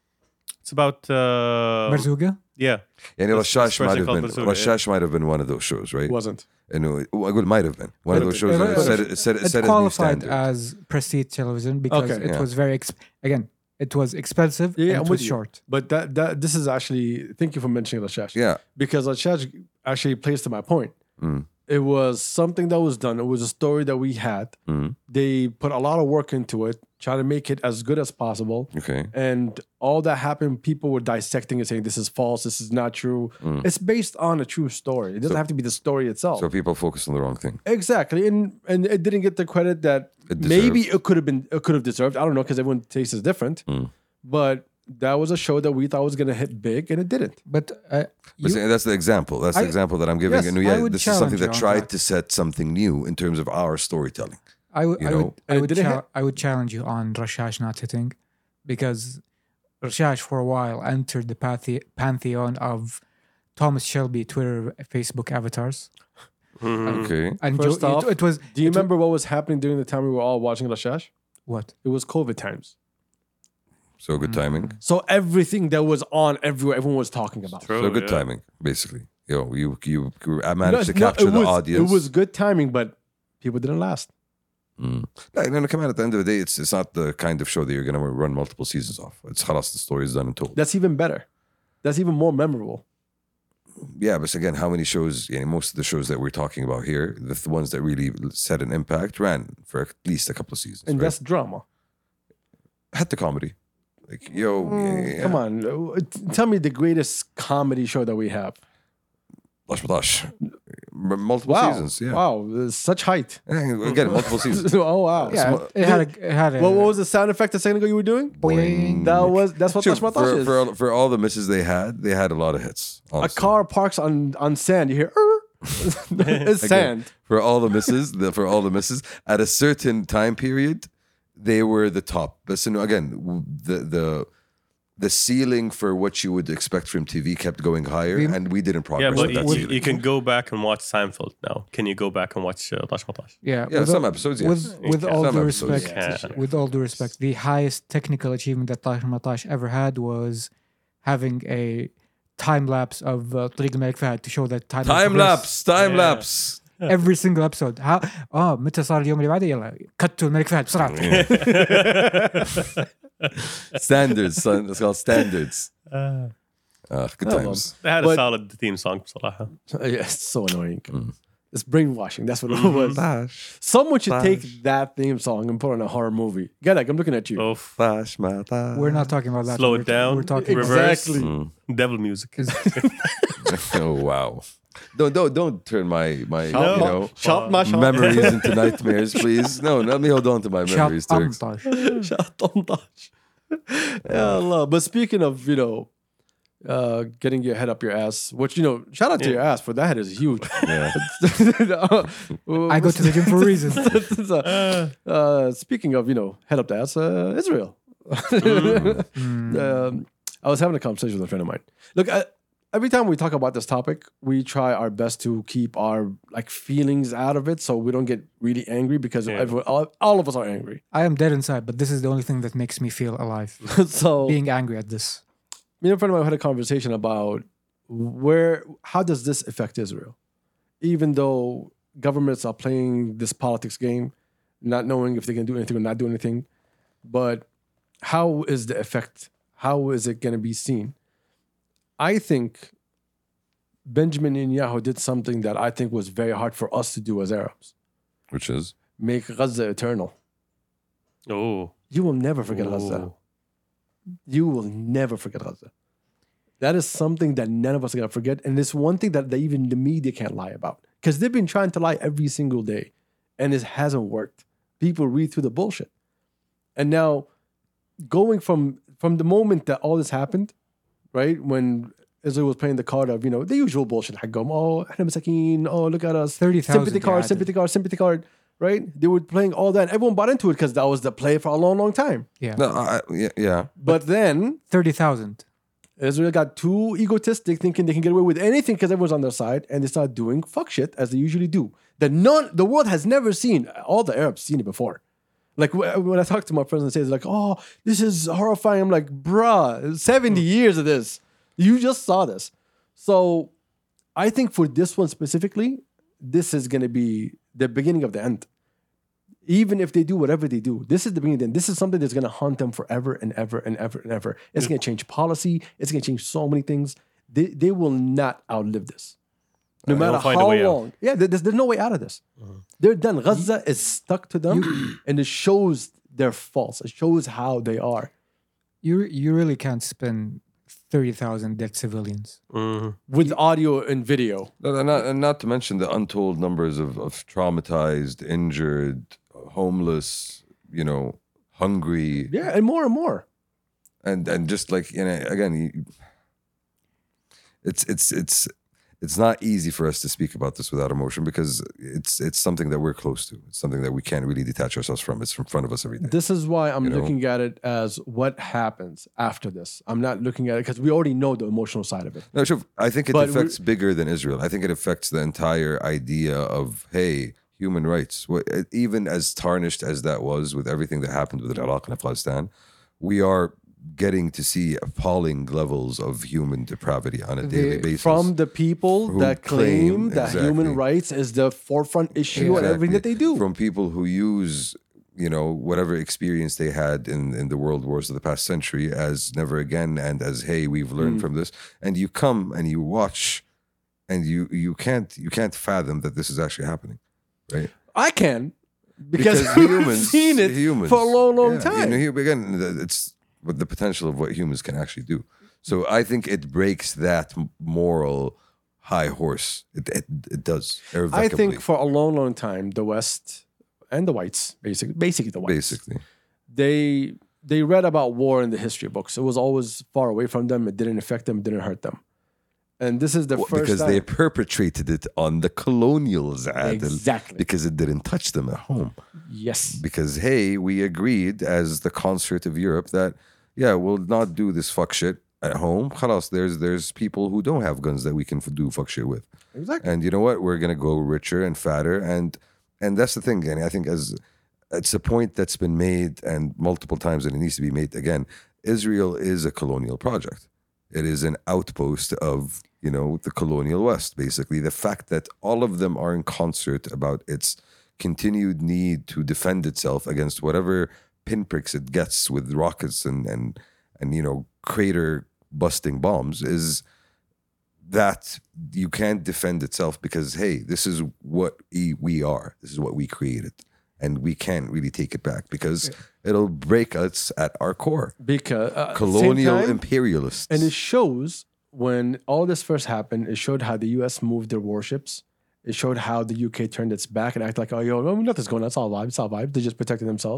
Speaker 2: It's about. Uh,
Speaker 1: Marzuga?
Speaker 2: Yeah.
Speaker 4: Yeah,
Speaker 2: This-
Speaker 4: Rashash
Speaker 2: this
Speaker 4: might
Speaker 2: person
Speaker 4: have
Speaker 2: called
Speaker 4: been.
Speaker 2: Marzuga, yeah.
Speaker 4: Rashash might have been one of those shows, right?
Speaker 3: Wasn't.
Speaker 4: And it, well, it might have been one of those shows
Speaker 1: It-
Speaker 4: that
Speaker 1: it-
Speaker 4: set it set it
Speaker 1: It
Speaker 4: set a new
Speaker 1: qualified
Speaker 4: standard.
Speaker 1: as prestige television because
Speaker 3: Okay.
Speaker 1: it
Speaker 4: Yeah.
Speaker 1: was very, exp- again, it was expensive
Speaker 3: Yeah,
Speaker 1: and
Speaker 3: I'm
Speaker 1: it
Speaker 3: with
Speaker 1: was
Speaker 3: you.
Speaker 1: short.
Speaker 3: But that that this is actually. Thank you for mentioning Lashash.
Speaker 4: Yeah,
Speaker 3: Because Lashash actually plays to my point.
Speaker 4: Mm.
Speaker 3: It was something that was done. It was a story that we had.
Speaker 4: Mhm.
Speaker 3: They put a lot of work into it, trying to make it as good as possible.
Speaker 4: okay.
Speaker 3: And all that happened, people were dissecting and saying, this is false, this is not true.
Speaker 4: Mm.
Speaker 3: It's based on a true story. It doesn't
Speaker 4: So-
Speaker 3: have to be the story itself.
Speaker 4: So people focus on the wrong thing.
Speaker 3: exactly. And and it didn't get the credit that
Speaker 4: It
Speaker 3: maybe
Speaker 4: deserved.
Speaker 3: it could have been it could have deserved. I don't know, because everyone's taste is different.
Speaker 4: Mm.
Speaker 3: But that was a show that we thought was gonna hit big and it didn't.
Speaker 1: But uh,
Speaker 4: But
Speaker 1: you,
Speaker 4: see, that's the example. That's the
Speaker 1: I-
Speaker 4: example that I'm giving.
Speaker 3: Yes,
Speaker 4: and
Speaker 1: I
Speaker 4: yeah,
Speaker 1: would
Speaker 4: this is something
Speaker 1: challenge
Speaker 4: that
Speaker 1: you on
Speaker 4: tried
Speaker 1: that.
Speaker 4: to set something new in terms of our storytelling.
Speaker 1: I would,
Speaker 4: you
Speaker 1: I
Speaker 4: know,
Speaker 1: would, I
Speaker 3: and
Speaker 1: would,
Speaker 3: did it
Speaker 1: cha-
Speaker 3: hit?
Speaker 1: I would challenge you on Rashash not hitting, because Rashash for a while entered the pathe- pantheon of Thomas Shelby Twitter, Facebook avatars.
Speaker 2: Mhm.
Speaker 4: Okay.
Speaker 1: And
Speaker 3: First
Speaker 1: Jo-
Speaker 3: off,
Speaker 1: it, it was.
Speaker 3: Do you
Speaker 1: it wa-
Speaker 3: remember what was happening during the time we were all watching Lashash?
Speaker 1: what?
Speaker 3: It was COVID times.
Speaker 4: So good timing.
Speaker 3: So everything that was on everywhere, everyone was talking about.
Speaker 2: True,
Speaker 4: So good
Speaker 2: yeah.
Speaker 4: timing, basically. Yo, you you, you I managed
Speaker 3: No,
Speaker 4: to
Speaker 3: no,
Speaker 4: capture
Speaker 3: it
Speaker 4: the
Speaker 3: was,
Speaker 4: audience.
Speaker 3: It was good timing, but people didn't last.
Speaker 4: Mm. No, no, no, come on. At the end of the day, it's it's not the kind of show that you're going to run multiple seasons off. It's khalas, the story is done and told.
Speaker 3: That's even better. That's even more memorable.
Speaker 4: Yeah, but again, how many shows? You know, most of the shows that we're talking about here, the th- ones that really set an impact, ran for at least a couple of seasons.
Speaker 3: And
Speaker 4: right?
Speaker 3: that's drama.
Speaker 4: had the comedy. Like yo, yeah, yeah.
Speaker 3: Come on. uh, t- Tell me the greatest comedy show that we have.
Speaker 4: Lash Batash. M- multiple
Speaker 3: Wow.
Speaker 4: seasons. Yeah,
Speaker 3: Wow. there's Such height.
Speaker 4: Yeah, again, multiple seasons.
Speaker 3: oh, wow.
Speaker 1: Yeah,
Speaker 4: Sm-
Speaker 1: it, it had a. It had a
Speaker 3: What, what was the sound effect a second ago you were doing?
Speaker 1: Boing.
Speaker 3: That was That's what
Speaker 4: Sure,
Speaker 3: Tash Matash
Speaker 4: for,
Speaker 3: is.
Speaker 4: for, all, for all the misses they had, they had a lot of hits.
Speaker 3: A
Speaker 4: honestly.
Speaker 3: car parks on, on sand. You hear, "Er." It's
Speaker 4: Again,
Speaker 3: sand.
Speaker 4: for all the misses, the, for all the misses, at a certain time period, they were the top. But so, again, w- the the the ceiling for what you would expect from T V kept going higher,
Speaker 1: We-
Speaker 4: and we didn't progress
Speaker 2: Yeah, but
Speaker 4: with that
Speaker 2: you,
Speaker 4: ceiling.
Speaker 2: you can go back and watch Seinfeld now. Can you go back and watch uh, Tash Matash?
Speaker 1: Yeah,
Speaker 4: yeah,
Speaker 1: with
Speaker 4: some
Speaker 1: all-
Speaker 4: episodes, yes.
Speaker 1: With, with
Speaker 2: Yeah.
Speaker 1: all
Speaker 4: Some
Speaker 1: due
Speaker 4: episodes,
Speaker 1: respect,
Speaker 2: yeah.
Speaker 1: with all due respect, the highest technical achievement that Tahir Matash ever had was having a time lapse of uh, طريق الملك فهد to show that time,
Speaker 4: Time lapse, time
Speaker 2: Yeah.
Speaker 4: lapse.
Speaker 1: every single episode. How اه متى صار اليوم اللي بعده يلا كتوا الملك فهد بسرعة.
Speaker 4: Standards, son. It's called standards.
Speaker 2: Uh,
Speaker 4: Ah, good
Speaker 3: Oh,
Speaker 4: times.
Speaker 2: they had a
Speaker 3: But-
Speaker 2: solid theme song بصراحة.
Speaker 3: Yeah, it's so annoying.
Speaker 4: Mm.
Speaker 3: It's brainwashing. That's what it was.
Speaker 4: Tash,
Speaker 3: Someone should take
Speaker 4: Tash.
Speaker 3: that theme song and put it in a horror movie. Gadak, I'm looking at you.
Speaker 2: Oof.
Speaker 4: Tash, my Tash.
Speaker 1: We're not talking about that.
Speaker 2: Slow
Speaker 1: we're
Speaker 2: it down.
Speaker 1: We're talking
Speaker 2: Reverse.
Speaker 3: Exactly.
Speaker 4: Mm.
Speaker 2: Devil music.
Speaker 4: Oh wow! Don't don't don't turn my my
Speaker 3: Shout
Speaker 4: you
Speaker 3: ma-
Speaker 4: know
Speaker 3: shout ma- shout-
Speaker 4: memories into nightmares, please. No, let me hold on to my
Speaker 1: Shut
Speaker 4: memories, Turks.
Speaker 1: Amtash.
Speaker 3: Shout Tom Dash. Yeah, Allah. But speaking of, you know, uh, getting your head up your ass, which, you know, shout out to
Speaker 2: Yeah.
Speaker 3: your ass, for that head is huge.
Speaker 4: Yeah.
Speaker 1: I go to the gym for a reason.
Speaker 3: uh, uh, speaking of, you know, head up the ass, uh, Israel. um, I was having a conversation with a friend of mine. Look, I, every time we talk about this topic, we try our best to keep our like feelings out of it, so we don't get really angry because
Speaker 2: Yeah.
Speaker 3: everyone, all, all of us are angry.
Speaker 1: I am dead inside, but this is the only thing that makes me feel alive.
Speaker 3: So
Speaker 1: Being angry at this.
Speaker 3: me and a friend of mine had a conversation about where, how does this affect Israel? Even though governments are playing this politics game, not knowing if they can do anything or not do anything, but how is the effect? How is it going to be seen? I think Benjamin Netanyahu did something that I think was very hard for us to do as Arabs.
Speaker 4: Which is
Speaker 3: Make Gaza eternal.
Speaker 2: Oh.
Speaker 3: You will never forget Gaza. You will never forget Gaza. That is something that none of us are going to forget. And it's one thing that they, even the media can't lie about. Because they've been trying to lie every single day. And it hasn't worked. People read through the bullshit. And now, going from, from the moment that all this happened, right, when Israel was playing the card of, you know, the usual bullshit. حقهم, oh, احنا مساكين, oh, look at us.
Speaker 1: thirty thousand.
Speaker 3: Sympathy card, sympathy card, sympathy card, right? They were playing all that. And everyone bought into it because that was the play for a long, long time.
Speaker 1: Yeah.
Speaker 4: no, I, yeah, yeah.
Speaker 3: But then
Speaker 1: thirty thousand.
Speaker 3: Israel got too egotistic, thinking they can get away with anything because everyone's on their side, and they started doing fuck shit as they usually do. That none, the world has never seen. All the Arabs seen it before. Like wh- when I talk to my friends and say, it's like, "Oh, this is horrifying." I'm like, "Bruh, seventy years of this. You just saw this." So, I think for this one specifically, this is going to be the beginning of the end. Even if they do whatever they do, this is the beginning. Then this is something that's going to haunt them forever and ever and ever and ever. It's going to change policy. It's going to change so many things. They they will not outlive this, no
Speaker 2: They'll
Speaker 3: matter
Speaker 2: find a
Speaker 3: how
Speaker 2: way out.
Speaker 3: long. Yeah, there- there's, there's no way out of this. They're done. Gaza is stuck to them, and it shows their faults. It shows how they are.
Speaker 1: You you really can't spend thirty thousand dead civilians.
Speaker 2: Mhm.
Speaker 3: With audio and video.
Speaker 4: No, and not, and not to mention the untold numbers of, of traumatized, injured, homeless, you know, hungry,
Speaker 3: Yeah, and more and more.
Speaker 4: and and just like, you know, again, you, it's it's it's it's not easy for us to speak about this without emotion because it's it's something that we're close to. It's something that we can't really detach ourselves from. It's in front of us every day.
Speaker 3: This is why I'm
Speaker 4: You know?
Speaker 3: looking at it as what happens after this. I'm not looking at it because we already know the emotional side of it.
Speaker 4: No, sure. I think it
Speaker 3: But
Speaker 4: affects bigger than Israel. I think it affects the entire idea of, hey, human rights. What- Even as tarnished as that was with everything that happened with Iraq and Afghanistan, we are getting to see appalling levels of human depravity on a daily
Speaker 1: The-
Speaker 4: basis.
Speaker 3: From the people
Speaker 4: Who
Speaker 3: that claim,
Speaker 4: claim-
Speaker 3: that
Speaker 4: exactly.
Speaker 3: human rights is the forefront issue and everything that they do.
Speaker 4: From people who use, you know, whatever experience they had in, in the world wars of the past century as never again and as, hey, we've learned
Speaker 3: Mm.
Speaker 4: from this. And you come and you watch and you you can't you can't fathom that this is actually happening. Right?
Speaker 3: I can because, we've seen it
Speaker 4: humans,
Speaker 3: for a long, long
Speaker 4: yeah,
Speaker 3: time.
Speaker 4: You know, here- again, the- it's with the potential of what humans can actually do. So I think it breaks that m- moral high horse. It it, it does.
Speaker 3: I
Speaker 4: irrevocably,
Speaker 3: think for a long, long time, the West and the whites, basically, basically the whites,
Speaker 4: basically.
Speaker 3: they they read about war in the history books. It was always far away from them. It didn't affect them. It didn't hurt them. And this is the
Speaker 4: Well,
Speaker 3: first
Speaker 4: because
Speaker 3: time.
Speaker 4: they perpetrated it on the colonials, Adil,
Speaker 3: Exactly.
Speaker 4: because it didn't touch them at home.
Speaker 3: Yes.
Speaker 4: Because hey, we agreed as the concert of Europe that yeah, we'll not do this fuck shit at home. Khalas, there's there's people who don't have guns that we can f- do fuck shit with.
Speaker 3: Exactly.
Speaker 4: And you know what? We're gonna go richer and fatter, and and that's the thing. And I think as it's a point that's been made and multiple times, and it needs to be made again. Israel is a colonial project. It is an outpost of, you know, the colonial West. Basically, the fact that all of them are in concert about its continued need to defend itself against whatever pinpricks it gets with rockets and and and you know crater busting bombs is that you can't defend itself because hey, this is what e- we are. This is what we created, and we can't really take it back because it'll break us at our core.
Speaker 3: Because uh,
Speaker 4: Colonial
Speaker 3: same time,
Speaker 4: imperialists.
Speaker 3: and it shows when all this first happened. It showed how the U S moved their warships. It showed how the U K turned its back and acted like, oh, yo, no, nothing's going on. It's all vibe. It's all vibe. They just protected themselves.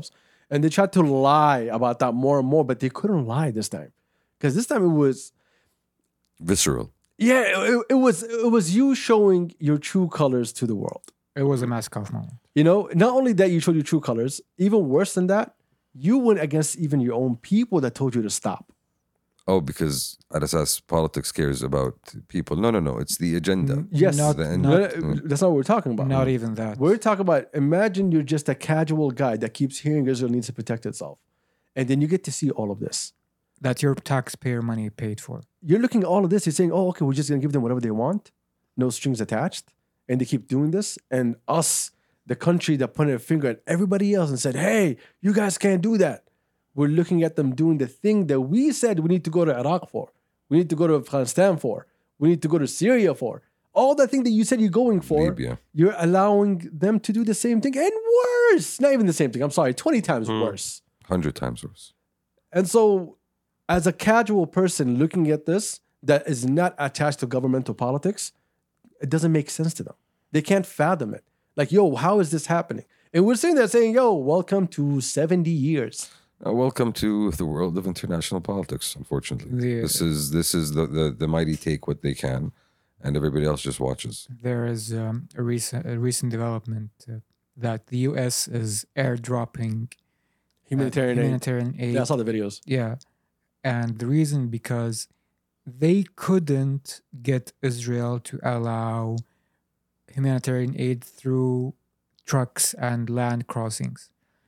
Speaker 3: And they tried to lie about that more and more, but they couldn't lie this time. Because this time it was,
Speaker 4: Visceral.
Speaker 3: yeah, it, it was it was you showing your true colors to the world.
Speaker 1: It was a mask off moment.
Speaker 3: You know, not only that you showed your true colors, even worse than that, you went against even your own people that told you to stop.
Speaker 4: Oh, because Arasas politics cares about people. No, no, no. It's the agenda.
Speaker 1: N-
Speaker 3: Yes.
Speaker 1: not,
Speaker 4: The end.
Speaker 1: not,
Speaker 3: No, that's not what we're talking about.
Speaker 1: not even that.
Speaker 3: We're talking about, imagine you're just a casual guy that keeps hearing Israel needs to protect itself. And then you get to see all of this.
Speaker 1: That your taxpayer money paid for.
Speaker 3: You're looking at all of this, you're saying, oh, okay, we're just going to give them whatever they want. No strings attached. And they keep doing this. And us, the country that pointed a finger at everybody else and said, hey, you guys can't do that. We're looking at them doing the thing that we said we need to go to Iraq for. We need to go to Afghanistan for. We need to go to Syria for. All the thing that you said you're going for,
Speaker 4: Libya.
Speaker 3: you're allowing them to do the same thing and worse. Not even the same thing. I'm sorry, twenty times
Speaker 2: Hmm.
Speaker 3: worse.
Speaker 4: Hundred times worse.
Speaker 3: And so, as a casual person looking at this that is not attached to governmental politics, it doesn't make sense to them. They can't fathom it. Like, yo, how is this happening? And we're sitting there saying, yo, welcome to seventy years.
Speaker 4: Uh, welcome to the world of international politics. Unfortunately,
Speaker 1: The-
Speaker 4: this is this is the, the the mighty take what they can, and everybody else just watches.
Speaker 1: There is um, a recent a recent development uh, that the U S is airdropping uh,
Speaker 3: Humanitarian aid.
Speaker 1: humanitarian aid.
Speaker 3: Yeah, I saw the videos.
Speaker 1: Yeah. And the reason because they couldn't get Israel to allow humanitarian aid through trucks and land crossings.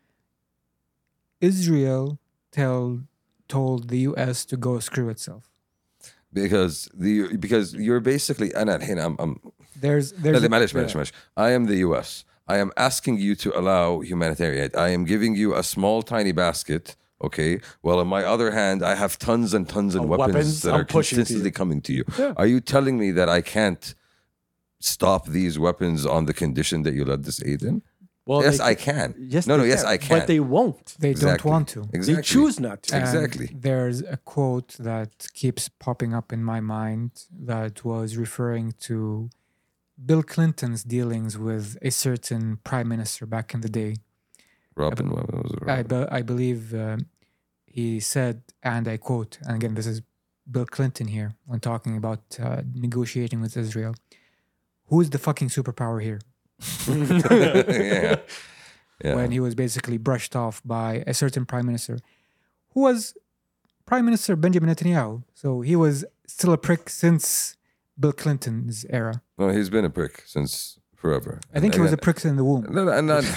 Speaker 1: Israel tell, told the U S to go screw itself.
Speaker 4: Because the because you're basically أنا الحين I'm I'm
Speaker 1: There's
Speaker 4: لا
Speaker 1: there's
Speaker 4: لا
Speaker 1: a-
Speaker 4: معلش معلش معلش. I am the U S. I am asking you to allow humanitarian aid. I am giving you a small tiny basket. Okay. Well, on my other hand, I have tons and tons of
Speaker 3: Of
Speaker 4: weapons,
Speaker 3: weapons
Speaker 4: that
Speaker 3: I'm
Speaker 4: are
Speaker 3: pushing to you.
Speaker 4: consistently coming to you.
Speaker 3: Yeah.
Speaker 4: Are you telling me that I can't stop these weapons on the condition that you let this aid in?
Speaker 3: Well,
Speaker 4: yes,
Speaker 3: they
Speaker 4: I
Speaker 3: can-
Speaker 4: can.
Speaker 3: Yes,
Speaker 4: no, no,
Speaker 3: they
Speaker 4: yes,
Speaker 3: can,
Speaker 4: I can.
Speaker 3: But they won't.
Speaker 1: they don't
Speaker 4: Exactly.
Speaker 1: want to.
Speaker 4: Exactly.
Speaker 3: They choose not to.
Speaker 1: And
Speaker 4: Exactly.
Speaker 1: there's a quote that keeps popping up in my mind that was referring to Bill Clinton's dealings with a certain prime minister back in the day.
Speaker 4: Robin, what was it?
Speaker 1: I,
Speaker 4: Robin?
Speaker 1: be- I believe um, he said, and I quote, and again, this is Bill Clinton here when talking about uh, negotiating with Israel. Who is the fucking superpower here?
Speaker 4: yeah. Yeah.
Speaker 1: When he was basically brushed off by a certain prime minister who was Prime Minister Benjamin Netanyahu. So he was still a prick since Bill Clinton's era.
Speaker 4: No, he's been a prick since forever.
Speaker 1: I think he was a
Speaker 4: again-
Speaker 1: prick in the womb.
Speaker 4: No, no, and not,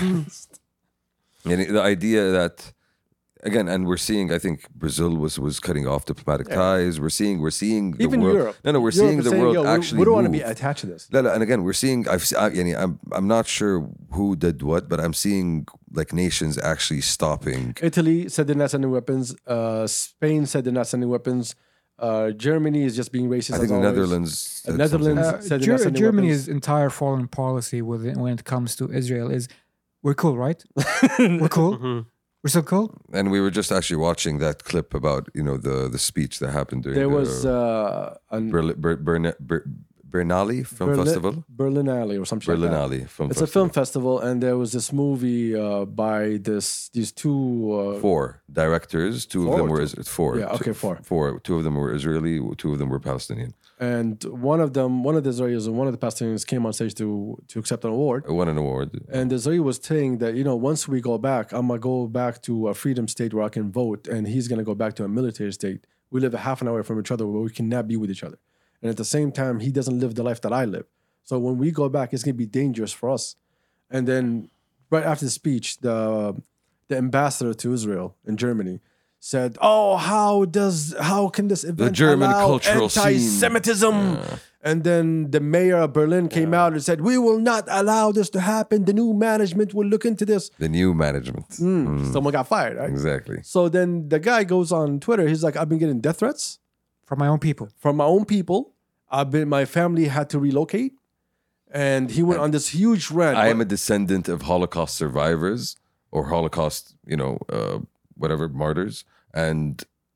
Speaker 4: and the idea that again, and we're seeing. I think Brazil was was cutting off diplomatic ties. We're seeing. We're seeing the
Speaker 3: Even
Speaker 4: world.
Speaker 3: Europe.
Speaker 4: No, no, we're
Speaker 3: Europe
Speaker 4: seeing
Speaker 3: is
Speaker 4: the
Speaker 3: saying,
Speaker 4: world
Speaker 3: yo, we-
Speaker 4: actually.
Speaker 3: We don't want to be
Speaker 4: move.
Speaker 3: attached to this.
Speaker 4: No, no, and again, we're seeing. I've. se- I, yani, I'm. I'm not sure who did what, but I'm seeing like nations actually stopping.
Speaker 3: Italy said they're not sending weapons. Uh, Spain said they're not sending weapons. Uh, Germany is just being racist.
Speaker 4: I
Speaker 3: as
Speaker 4: think the
Speaker 3: always.
Speaker 4: Netherlands.
Speaker 3: Uh,
Speaker 4: did
Speaker 3: Netherlands-
Speaker 4: something.
Speaker 1: Uh,
Speaker 3: said they're
Speaker 1: Ger-
Speaker 3: not sending
Speaker 1: Germany's
Speaker 3: weapons.
Speaker 1: entire foreign policy with it, when it comes to Israel is we're cool, right? We're cool.
Speaker 2: Mhm.
Speaker 1: We're still cool.
Speaker 4: And we were just actually watching that clip about you know the the speech that happened during
Speaker 3: There
Speaker 4: the
Speaker 3: was uh, an
Speaker 4: Berli- Ber- Berne- Ber- Bernali Film
Speaker 3: Berlin,
Speaker 4: Festival.
Speaker 3: Berlinale or something like that.
Speaker 4: Berlinale Film
Speaker 3: It's a
Speaker 4: Festival.
Speaker 3: film festival, and there was this movie uh, by this these two. Uh,
Speaker 4: Four directors. Two
Speaker 3: Four
Speaker 4: of them
Speaker 3: or
Speaker 4: were
Speaker 3: two?
Speaker 4: Is- four.
Speaker 3: Yeah, okay,
Speaker 4: Two-
Speaker 3: four.
Speaker 4: Four. Two of them were Israeli. Two of them were Palestinian.
Speaker 3: and one of them, one of the Israelis and one of the Palestinians came on stage to to accept an award.
Speaker 4: I won an award.
Speaker 3: And the Israeli was saying that, you know, once we go back, I'm gonna go back to a freedom state where I can vote, and he's gonna go back to a military state. We live a half an hour from each other where we cannot be with each other. And at the same time, he doesn't live the life that I live. So when we go back, it's gonna be dangerous for us. And then right after the speech, the the ambassador to Israel in Germany said, "Oh, how does how can this event
Speaker 4: German
Speaker 3: allow
Speaker 4: cultural scene."
Speaker 3: anti-Semitism?" And then the mayor of Berlin came out and said, "We will not allow this to happen. The new management will look into this."
Speaker 4: The new management.
Speaker 3: Mm, Someone got fired, right?
Speaker 4: Exactly.
Speaker 3: So then the guy goes on Twitter. He's like, "I've been getting death threats
Speaker 1: From my own people.
Speaker 3: from my own people. I've been my family had to relocate." And he went on this huge rant.
Speaker 4: I am a descendant of Holocaust survivors or Holocaust, you know, uh, whatever martyrs, and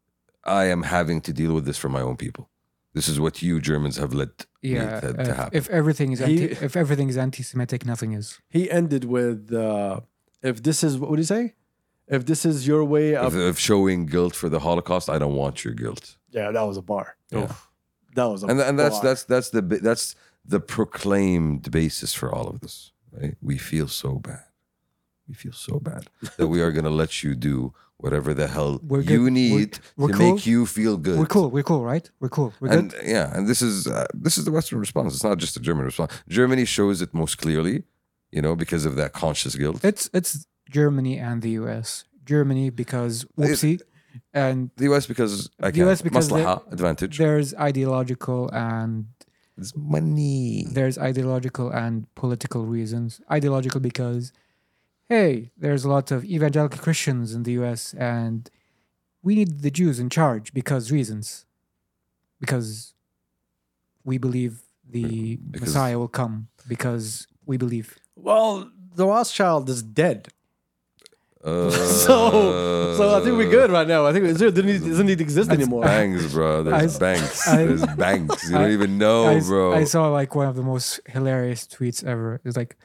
Speaker 4: I am having to deal with this from my own people. This is what you Germans have let
Speaker 1: Yeah.
Speaker 4: me to, to
Speaker 1: uh,
Speaker 4: happen.
Speaker 1: if everything is
Speaker 3: He-
Speaker 1: anti, if everything is anti-Semitic, nothing is.
Speaker 3: he ended with, uh, "If this is what would he say? if this is your way
Speaker 4: Of,
Speaker 3: of,
Speaker 4: of showing guilt for the Holocaust, I don't want your guilt.
Speaker 3: yeah, that was a bar.
Speaker 4: Yeah.
Speaker 3: That was a
Speaker 4: And and that's
Speaker 3: bar.
Speaker 4: that's that's the bi- that's the proclaimed basis for all of this. Right? We feel so bad. We feel so bad that we are going to let you do whatever the hell
Speaker 1: We're
Speaker 4: you
Speaker 1: good.
Speaker 4: need
Speaker 1: We're- we're
Speaker 4: to
Speaker 1: cool.
Speaker 4: make you feel good.
Speaker 1: We're cool. We're cool, right? We're cool. We're
Speaker 4: And
Speaker 1: good.
Speaker 4: yeah, and this is uh, this is the Western response. It's not just the German response. Germany shows it most clearly, you know, because of that conscious guilt.
Speaker 1: It's it's Germany and the U S. Germany because whoopsie, and
Speaker 4: The U S because I
Speaker 1: The
Speaker 4: can
Speaker 1: U S because
Speaker 4: maslaha advantage.
Speaker 1: there's ideological and
Speaker 4: It's money.
Speaker 1: there's ideological and political reasons. Ideological because, hey, there's a lot of evangelical Christians in the U S and we need the Jews in charge because reasons. Because we believe the
Speaker 4: Because-
Speaker 1: Messiah will come. Because we believe.
Speaker 3: well, the Rothschild is dead.
Speaker 4: Uh,
Speaker 3: So, so I think we're good right now. I think it doesn't need, doesn't need to exist anymore.
Speaker 4: Banks, bro. There's
Speaker 1: I-
Speaker 4: banks.
Speaker 1: I-
Speaker 4: There's banks. You
Speaker 1: I-
Speaker 4: don't even know,
Speaker 1: I,
Speaker 4: Oh, bro.
Speaker 1: I saw like one of the most hilarious tweets ever. It's like,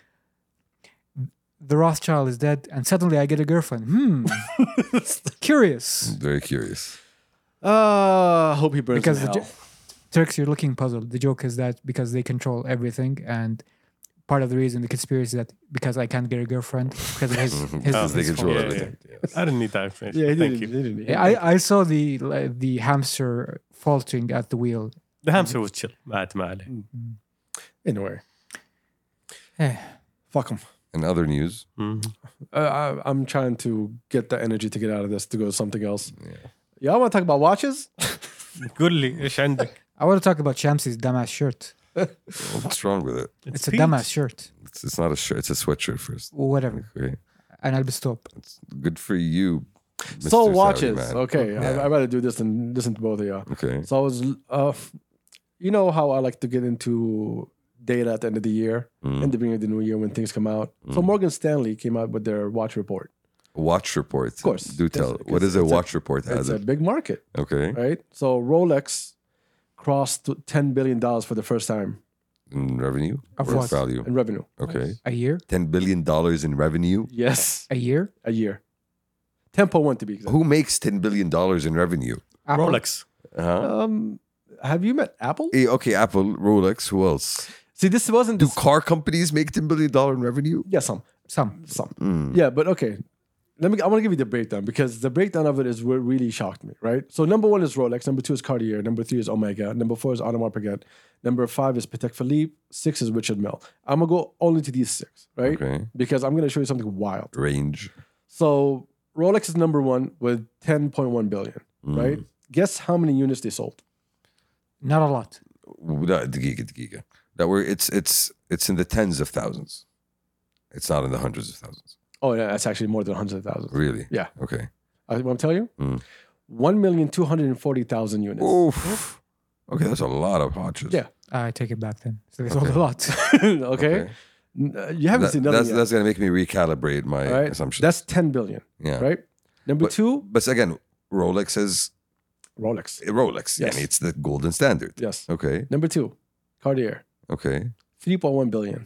Speaker 1: the Rothschild is dead, and suddenly I get a girlfriend. Hmm. Curious.
Speaker 4: Very curious.
Speaker 3: Uh, I hope he burns
Speaker 1: Because
Speaker 3: in
Speaker 1: the
Speaker 3: hell.
Speaker 1: jo- Turks, you're looking puzzled. The joke is that because they control everything, and part of the reason the conspiracy is that because I can't get a girlfriend because of his his,
Speaker 4: Because they
Speaker 1: his
Speaker 4: control
Speaker 1: fault.
Speaker 2: Yeah,
Speaker 4: everything.
Speaker 2: I didn't need that information.
Speaker 3: yeah, he
Speaker 2: Thank
Speaker 3: didn't,
Speaker 2: you.
Speaker 3: he didn't, he
Speaker 1: Yeah,
Speaker 3: didn't.
Speaker 1: I, I saw the like, the hamster faltering at the wheel.
Speaker 2: The hamster was chill. ما ما عليه.
Speaker 3: Anyway,
Speaker 1: Eh,
Speaker 3: fuck him.
Speaker 4: In other news,
Speaker 2: Mhm.
Speaker 3: Uh, I, I'm trying to get the energy to get out of this to go to something else.
Speaker 4: yeah.
Speaker 3: Y'all want to talk about watches?
Speaker 2: قول لي ايش عندك؟
Speaker 1: I want to talk about Shamsi's dumbass shirt.
Speaker 4: What's wrong with it?
Speaker 1: It's, a
Speaker 2: peach.
Speaker 1: dumbass shirt.
Speaker 4: It's, it's not a shirt. It's a sweatshirt first.
Speaker 1: Whatever.
Speaker 4: Okay.
Speaker 1: And I'll be stop.
Speaker 4: It's good for you. Mister
Speaker 3: So
Speaker 4: Saudi
Speaker 3: watches.
Speaker 4: man.
Speaker 3: Okay,
Speaker 4: Yeah.
Speaker 3: I, I'd rather do this than listen to both of y'all.
Speaker 4: Okay.
Speaker 3: So I was, uh, you know how I like to get into data at the end of the year,
Speaker 4: Mm.
Speaker 3: in the beginning of the new year when things come out. So
Speaker 4: Mm.
Speaker 3: Morgan Stanley came out with their watch report.
Speaker 4: Watch report.
Speaker 3: Of course.
Speaker 4: Do tell.
Speaker 3: It's-
Speaker 4: What is a
Speaker 3: it's a-
Speaker 4: watch report?
Speaker 3: It's
Speaker 4: Has
Speaker 3: a
Speaker 4: it?
Speaker 3: big market,
Speaker 4: Okay.
Speaker 3: right? So Rolex crossed ten billion dollars for the first time
Speaker 4: In revenue
Speaker 1: Of
Speaker 4: or
Speaker 1: what?
Speaker 4: value?
Speaker 3: in revenue.
Speaker 4: Okay.
Speaker 1: A year?
Speaker 4: Ten billion dollars in revenue.
Speaker 3: Yes,
Speaker 1: A year?
Speaker 3: a year. ten point one to be exact.
Speaker 4: Who makes ten billion dollars in revenue?
Speaker 1: Apple?
Speaker 2: Rolex.
Speaker 4: Uh-huh.
Speaker 3: Um, have you met Apple?
Speaker 4: Eh, okay, Apple, Rolex. Who else?
Speaker 3: See, this wasn't.
Speaker 4: Do
Speaker 3: This,
Speaker 4: car companies make ten billion dollars in revenue?
Speaker 3: yeah, some,
Speaker 1: Some.
Speaker 3: some.
Speaker 4: Mm.
Speaker 3: Yeah, but okay. Let me. I want to give you the breakdown because the breakdown of it is what really shocked me. Right. So number one is Rolex. Number two is Cartier. Number three is Omega. Number four is Audemars Piguet. Number five is Patek Philippe. Six is Richard Mille. I'm gonna go only to these six, right?
Speaker 4: Okay.
Speaker 3: Because I'm gonna show you something wild.
Speaker 4: Range.
Speaker 3: So Rolex is number one with ten point one billion.
Speaker 4: Mm.
Speaker 3: Right. Guess how many units they sold?
Speaker 1: Not a lot.
Speaker 4: لا دقيقة دقيقة. That we're it's it's it's in the tens of thousands. It's not in the hundreds of thousands.
Speaker 3: Oh, yeah, that's actually more than hundreds of thousands.
Speaker 4: Really?
Speaker 3: Yeah.
Speaker 4: Okay.
Speaker 3: I, what I'm telling you,
Speaker 4: Mm.
Speaker 3: one million two hundred and forty thousand units.
Speaker 4: Oof. Okay, that's a lot of watches.
Speaker 3: Yeah.
Speaker 1: I take it back then. So they sold
Speaker 4: Okay.
Speaker 1: a lot.
Speaker 3: okay. N- uh, You haven't
Speaker 4: That-
Speaker 3: seen nothing
Speaker 4: that's
Speaker 3: yet.
Speaker 4: that's gonna make me recalibrate my
Speaker 3: All right.
Speaker 4: assumptions.
Speaker 3: That's ten billion.
Speaker 4: yeah.
Speaker 3: Right. Number
Speaker 4: But-
Speaker 3: two,
Speaker 4: But again, Rolex is
Speaker 3: Rolex.
Speaker 4: Rolex.
Speaker 3: Yes.
Speaker 4: And it's the golden standard.
Speaker 3: Yes.
Speaker 4: Okay.
Speaker 3: Number two, Cartier.
Speaker 4: Okay.
Speaker 3: three point one billion.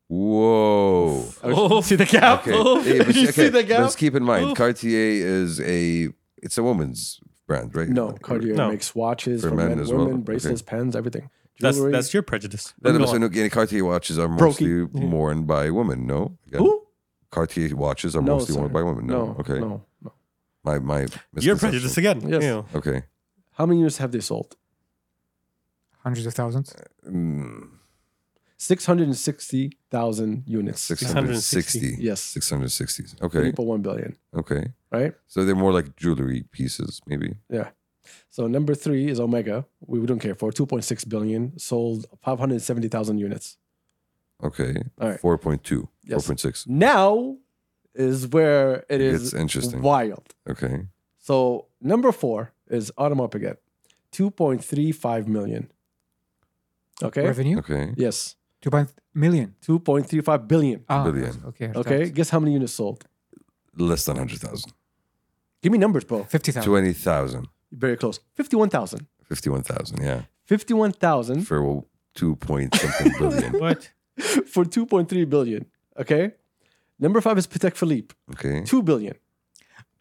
Speaker 4: Whoa.
Speaker 3: Oh, see the gap?
Speaker 4: Okay. Hey, but,
Speaker 3: you
Speaker 4: okay,
Speaker 3: see the
Speaker 4: but
Speaker 3: gap?
Speaker 4: let's keep in mind,
Speaker 2: Oof.
Speaker 4: Cartier is a it's a woman's brand, right?
Speaker 3: No, Cartier
Speaker 2: No.
Speaker 3: makes watches
Speaker 4: For
Speaker 3: for,
Speaker 4: men
Speaker 3: men,
Speaker 4: as
Speaker 3: women,
Speaker 4: well.
Speaker 3: bracelets, pens, everything.
Speaker 2: That's
Speaker 3: Jewelry.
Speaker 2: that's your prejudice.
Speaker 4: No, no,
Speaker 2: Go
Speaker 4: so
Speaker 2: on.
Speaker 4: no, any Cartier watches are
Speaker 3: Brokey.
Speaker 4: mostly worn by women. No, Again,
Speaker 3: Who?
Speaker 4: Cartier watches are
Speaker 3: No,
Speaker 4: mostly worn
Speaker 3: sir.
Speaker 4: by women. No,
Speaker 3: No.
Speaker 4: okay.
Speaker 3: No. No.
Speaker 4: My my
Speaker 2: Your
Speaker 4: misconception.
Speaker 2: prejudice again.
Speaker 3: Yes.
Speaker 2: You know.
Speaker 4: Okay.
Speaker 3: How many units have they sold?
Speaker 1: Hundreds of thousands.
Speaker 4: Mm,
Speaker 3: six hundred sixty thousand units.
Speaker 4: six hundred sixty.
Speaker 3: Yes.
Speaker 4: Six hundred sixty. Okay.
Speaker 3: three point one billion.
Speaker 4: Okay.
Speaker 3: Right?
Speaker 4: So they're more like jewelry pieces, maybe.
Speaker 3: Yeah. So number three is Omega. We don't care for two point six billion, sold five hundred seventy thousand units.
Speaker 4: Okay.
Speaker 3: All right.
Speaker 4: Four point two.
Speaker 3: Yes.
Speaker 4: Four point six.
Speaker 3: Now is where it is
Speaker 4: It's interesting.
Speaker 3: wild.
Speaker 4: Okay.
Speaker 3: So number four is Audemars Piguet, two point three five million. Okay.
Speaker 1: Revenue?
Speaker 4: Okay.
Speaker 3: Yes,
Speaker 1: two point million.
Speaker 3: two point three five billion.
Speaker 1: Ah,
Speaker 4: Billion.
Speaker 1: Okay.
Speaker 3: Okay. Guess how many units sold?
Speaker 4: Less than hundred thousand.
Speaker 3: Give me numbers, bro.
Speaker 1: fifty thousand.
Speaker 4: Twenty thousand.
Speaker 3: Very close. Fifty-one thousand.
Speaker 4: Fifty-one thousand. Yeah.
Speaker 3: Fifty-one thousand
Speaker 4: For two point something billion.
Speaker 2: What?
Speaker 3: for two point three billion. Okay. Number five is Patek Philippe,
Speaker 4: Okay.
Speaker 3: two billion.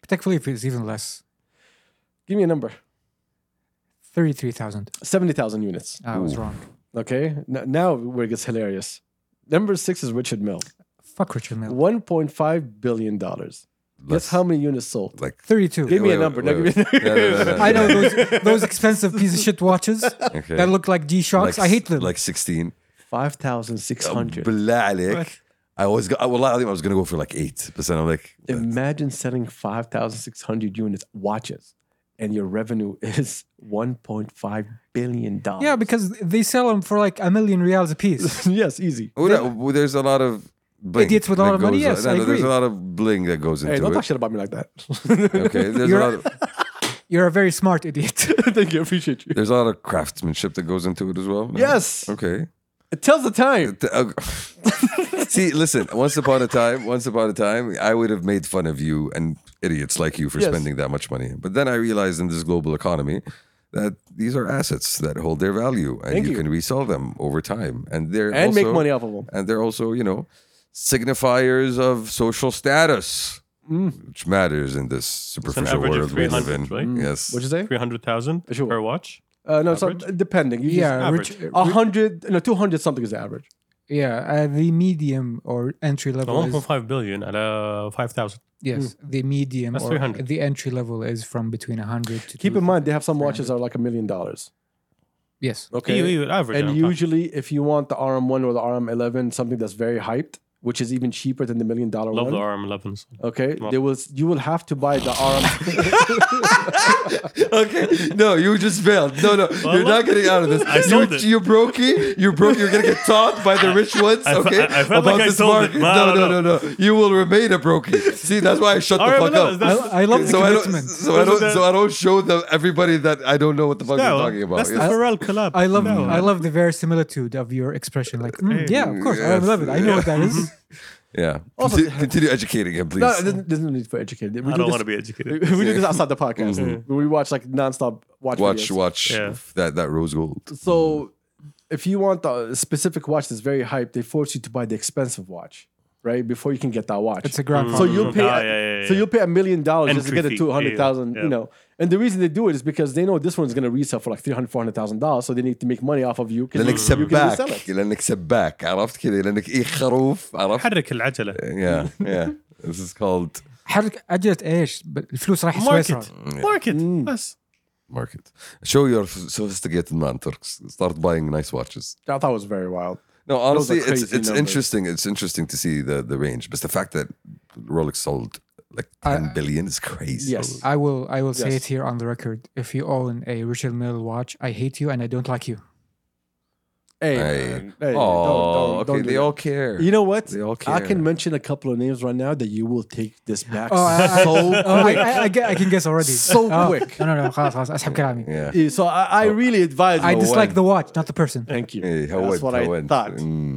Speaker 1: Thankfully, if it's even less.
Speaker 3: Give me a number.
Speaker 1: thirty-three thousand.
Speaker 3: seventy thousand units.
Speaker 1: I was
Speaker 4: Ooh.
Speaker 1: wrong.
Speaker 3: Okay. N- now where it gets hilarious. Number six is Richard Mill.
Speaker 1: Fuck Richard Mill.
Speaker 3: one point five billion dollars. Guess
Speaker 4: Let's-
Speaker 3: how many units sold?
Speaker 4: Like
Speaker 1: thirty-two.
Speaker 3: Give me
Speaker 4: Wait,
Speaker 3: a number.
Speaker 4: wait,
Speaker 3: No,
Speaker 4: wait,
Speaker 3: give me-
Speaker 4: wait. No, no, no, no.
Speaker 1: I know those those expensive piece of shit watches
Speaker 4: okay.
Speaker 1: that look like G-Shocks. I hate them.
Speaker 4: Like sixteen.
Speaker 3: five thousand six hundred.
Speaker 4: بالله عليك. I was go- I, والله العظيم I was gonna go for like eight, but then I'm like,
Speaker 3: Imagine selling five thousand six hundred units watches and your revenue is one point five billion dollars.
Speaker 1: yeah, because they sell them for like a million reals a piece.
Speaker 3: yes, easy.
Speaker 4: oh, no, well, there's a lot of bling
Speaker 1: Idiots with a
Speaker 4: that
Speaker 1: lot of money,
Speaker 4: goes-
Speaker 1: yes,
Speaker 4: no,
Speaker 1: I
Speaker 4: no, There's
Speaker 1: agree.
Speaker 4: a lot of bling that goes into
Speaker 3: Hey, don't
Speaker 4: it.
Speaker 3: talk shit about me like that.
Speaker 4: Okay, there's a
Speaker 1: You're-
Speaker 4: lot of
Speaker 1: You're a very smart idiot.
Speaker 3: Thank you. I appreciate you.
Speaker 4: there's a lot of craftsmanship that goes into it as well. no?
Speaker 3: Yes.
Speaker 4: Okay.
Speaker 3: It tells the time.
Speaker 4: Th- uh, See, listen. Once upon a time, once upon a time, I would have made fun of you and idiots like you for
Speaker 3: Yes.
Speaker 4: spending that much money. But then I realized in this global economy that these are assets that hold their value, and
Speaker 3: Thank
Speaker 4: you,
Speaker 3: you.
Speaker 4: can resell them over time, and they're
Speaker 3: And
Speaker 4: also,
Speaker 3: make money off of them.
Speaker 4: And they're also, you know, signifiers of social status,
Speaker 3: Mm.
Speaker 4: which matters in this superficial
Speaker 2: average of
Speaker 4: world we live in.
Speaker 2: three hundred, right?
Speaker 3: Mm.
Speaker 4: Yes.
Speaker 3: What'd you say?
Speaker 2: Three hundred thousand
Speaker 3: Sure.
Speaker 2: per watch.
Speaker 3: Uh, no, it's not,
Speaker 2: Average?
Speaker 3: depending. You
Speaker 1: yeah,
Speaker 2: average.
Speaker 1: rich,
Speaker 3: A hundred, no, two hundred something is the average.
Speaker 1: yeah. Uh, the medium or entry level
Speaker 2: one
Speaker 1: is
Speaker 2: point five billion at uh, five thousand.
Speaker 1: yes. The medium
Speaker 2: That's
Speaker 1: or
Speaker 2: three hundred.
Speaker 1: the entry level is from between a hundred to.
Speaker 3: Keep in mind, they have some
Speaker 1: three
Speaker 3: watches that are like a million dollars.
Speaker 1: Yes.
Speaker 3: Okay.
Speaker 2: Okay. Average.
Speaker 3: And
Speaker 2: I'm talking.
Speaker 3: usually, if you want the R M one or the R M eleven, something that's very hyped, which is even cheaper than the million dollar
Speaker 2: love
Speaker 3: one.
Speaker 2: the R M elevens.
Speaker 3: Okay,
Speaker 2: Well-
Speaker 3: they will. You will have to buy the R M.
Speaker 4: Okay, no, you just failed. No, no, you're not getting out of this.
Speaker 2: I sold
Speaker 4: you,
Speaker 2: it.
Speaker 4: You're brokey. You're broke. You're gonna get taught by the rich ones.
Speaker 2: I fe-
Speaker 4: Okay,
Speaker 2: I felt like I
Speaker 4: this
Speaker 2: sold it.
Speaker 4: market.
Speaker 2: No,
Speaker 4: No, no,
Speaker 2: no,
Speaker 4: no, no. You will remain a brokey. See, that's why I shut the
Speaker 2: R M
Speaker 4: fuck
Speaker 2: elevens,
Speaker 4: up.
Speaker 2: that's-
Speaker 1: I, I love the
Speaker 4: So I don't.
Speaker 1: commitment.
Speaker 4: So I don't. So I don't show them everybody that I don't know what the fuck
Speaker 2: No,
Speaker 4: you're talking about.
Speaker 2: that's the
Speaker 4: Yes.
Speaker 2: Pharrell collab.
Speaker 1: I love
Speaker 2: No.
Speaker 1: I love the verisimilitude of your expression. Like, mm,
Speaker 2: Hey.
Speaker 1: yeah, of course, I
Speaker 4: Yes.
Speaker 1: love it. I know what that is.
Speaker 4: Yeah.
Speaker 3: Also-
Speaker 4: Conti- continue educating him, please.
Speaker 3: no, there's, there's no need for educated. We
Speaker 2: I
Speaker 3: do
Speaker 2: don't
Speaker 3: this-
Speaker 2: want to be educated.
Speaker 3: We do this outside the podcast. We watch like nonstop watch.
Speaker 4: watch,
Speaker 3: videos.
Speaker 4: watch
Speaker 2: Yeah.
Speaker 4: that that rose gold.
Speaker 3: So, if you want the specific watch that's very hyped, they force you to buy the expensive watch, right? Before you can get that watch.
Speaker 1: It's a grandfather.
Speaker 3: So you'll pay.
Speaker 2: Ah, yeah, yeah, yeah,
Speaker 3: So you'll pay a million dollars just to
Speaker 2: Entry
Speaker 3: get a
Speaker 2: fee.
Speaker 3: two hundred thousand.
Speaker 2: Yeah,
Speaker 3: You
Speaker 2: yeah.
Speaker 3: know, and the reason they do it is because they know this one's going to resell for like three hundred, four hundred thousand dollars. So they need to make money off of you. 'cause
Speaker 4: لانك
Speaker 3: you, you can
Speaker 4: سباك
Speaker 3: resell it.
Speaker 4: لانك سباك عرفت كذا لانك ايه خروف عرفت.
Speaker 2: حرك العجلة.
Speaker 4: Yeah, yeah. This is called
Speaker 1: حرك عجلة ايش؟ ب- الفلوس رايحة سويسرا.
Speaker 2: Market. Market.
Speaker 3: Mm.
Speaker 2: بس.
Speaker 4: market. Show your sophisticated man, Turks. Start buying nice watches.
Speaker 3: I thought it was very wild.
Speaker 4: No, honestly,
Speaker 3: are
Speaker 4: it's
Speaker 3: crazy
Speaker 4: it's
Speaker 3: numbers.
Speaker 4: interesting. It's interesting to see the the range, but the fact that Rolex sold like ten
Speaker 1: I-
Speaker 4: billion is crazy.
Speaker 3: Yes.
Speaker 1: I will I will say
Speaker 3: Yes.
Speaker 1: it here on the record. If you own a Richard Mille watch, I hate you and I don't like you.
Speaker 3: Hey,
Speaker 4: Hey.
Speaker 3: man. Hey,
Speaker 4: Oh,
Speaker 3: don't, don't,
Speaker 4: okay.
Speaker 3: don't do
Speaker 4: They
Speaker 3: that.
Speaker 4: all care.
Speaker 3: You know what?
Speaker 4: They all
Speaker 3: I can
Speaker 4: care.
Speaker 3: mention a couple of names right now that you will take this back
Speaker 1: Oh, I, I,
Speaker 3: so
Speaker 1: oh, I,
Speaker 3: quick.
Speaker 1: I, I, get- I can guess already.
Speaker 3: So
Speaker 1: Oh,
Speaker 3: quick.
Speaker 1: No, no, no. خلاص خلاص أسحب كلامي.
Speaker 4: Yeah.
Speaker 3: Yeah, So I, I really advise you.
Speaker 1: I dislike the watch, not the person.
Speaker 3: Thank you.
Speaker 4: Hey, how
Speaker 3: That's
Speaker 4: went,
Speaker 3: what
Speaker 4: how
Speaker 3: I
Speaker 4: went?
Speaker 3: thought.
Speaker 4: Mm.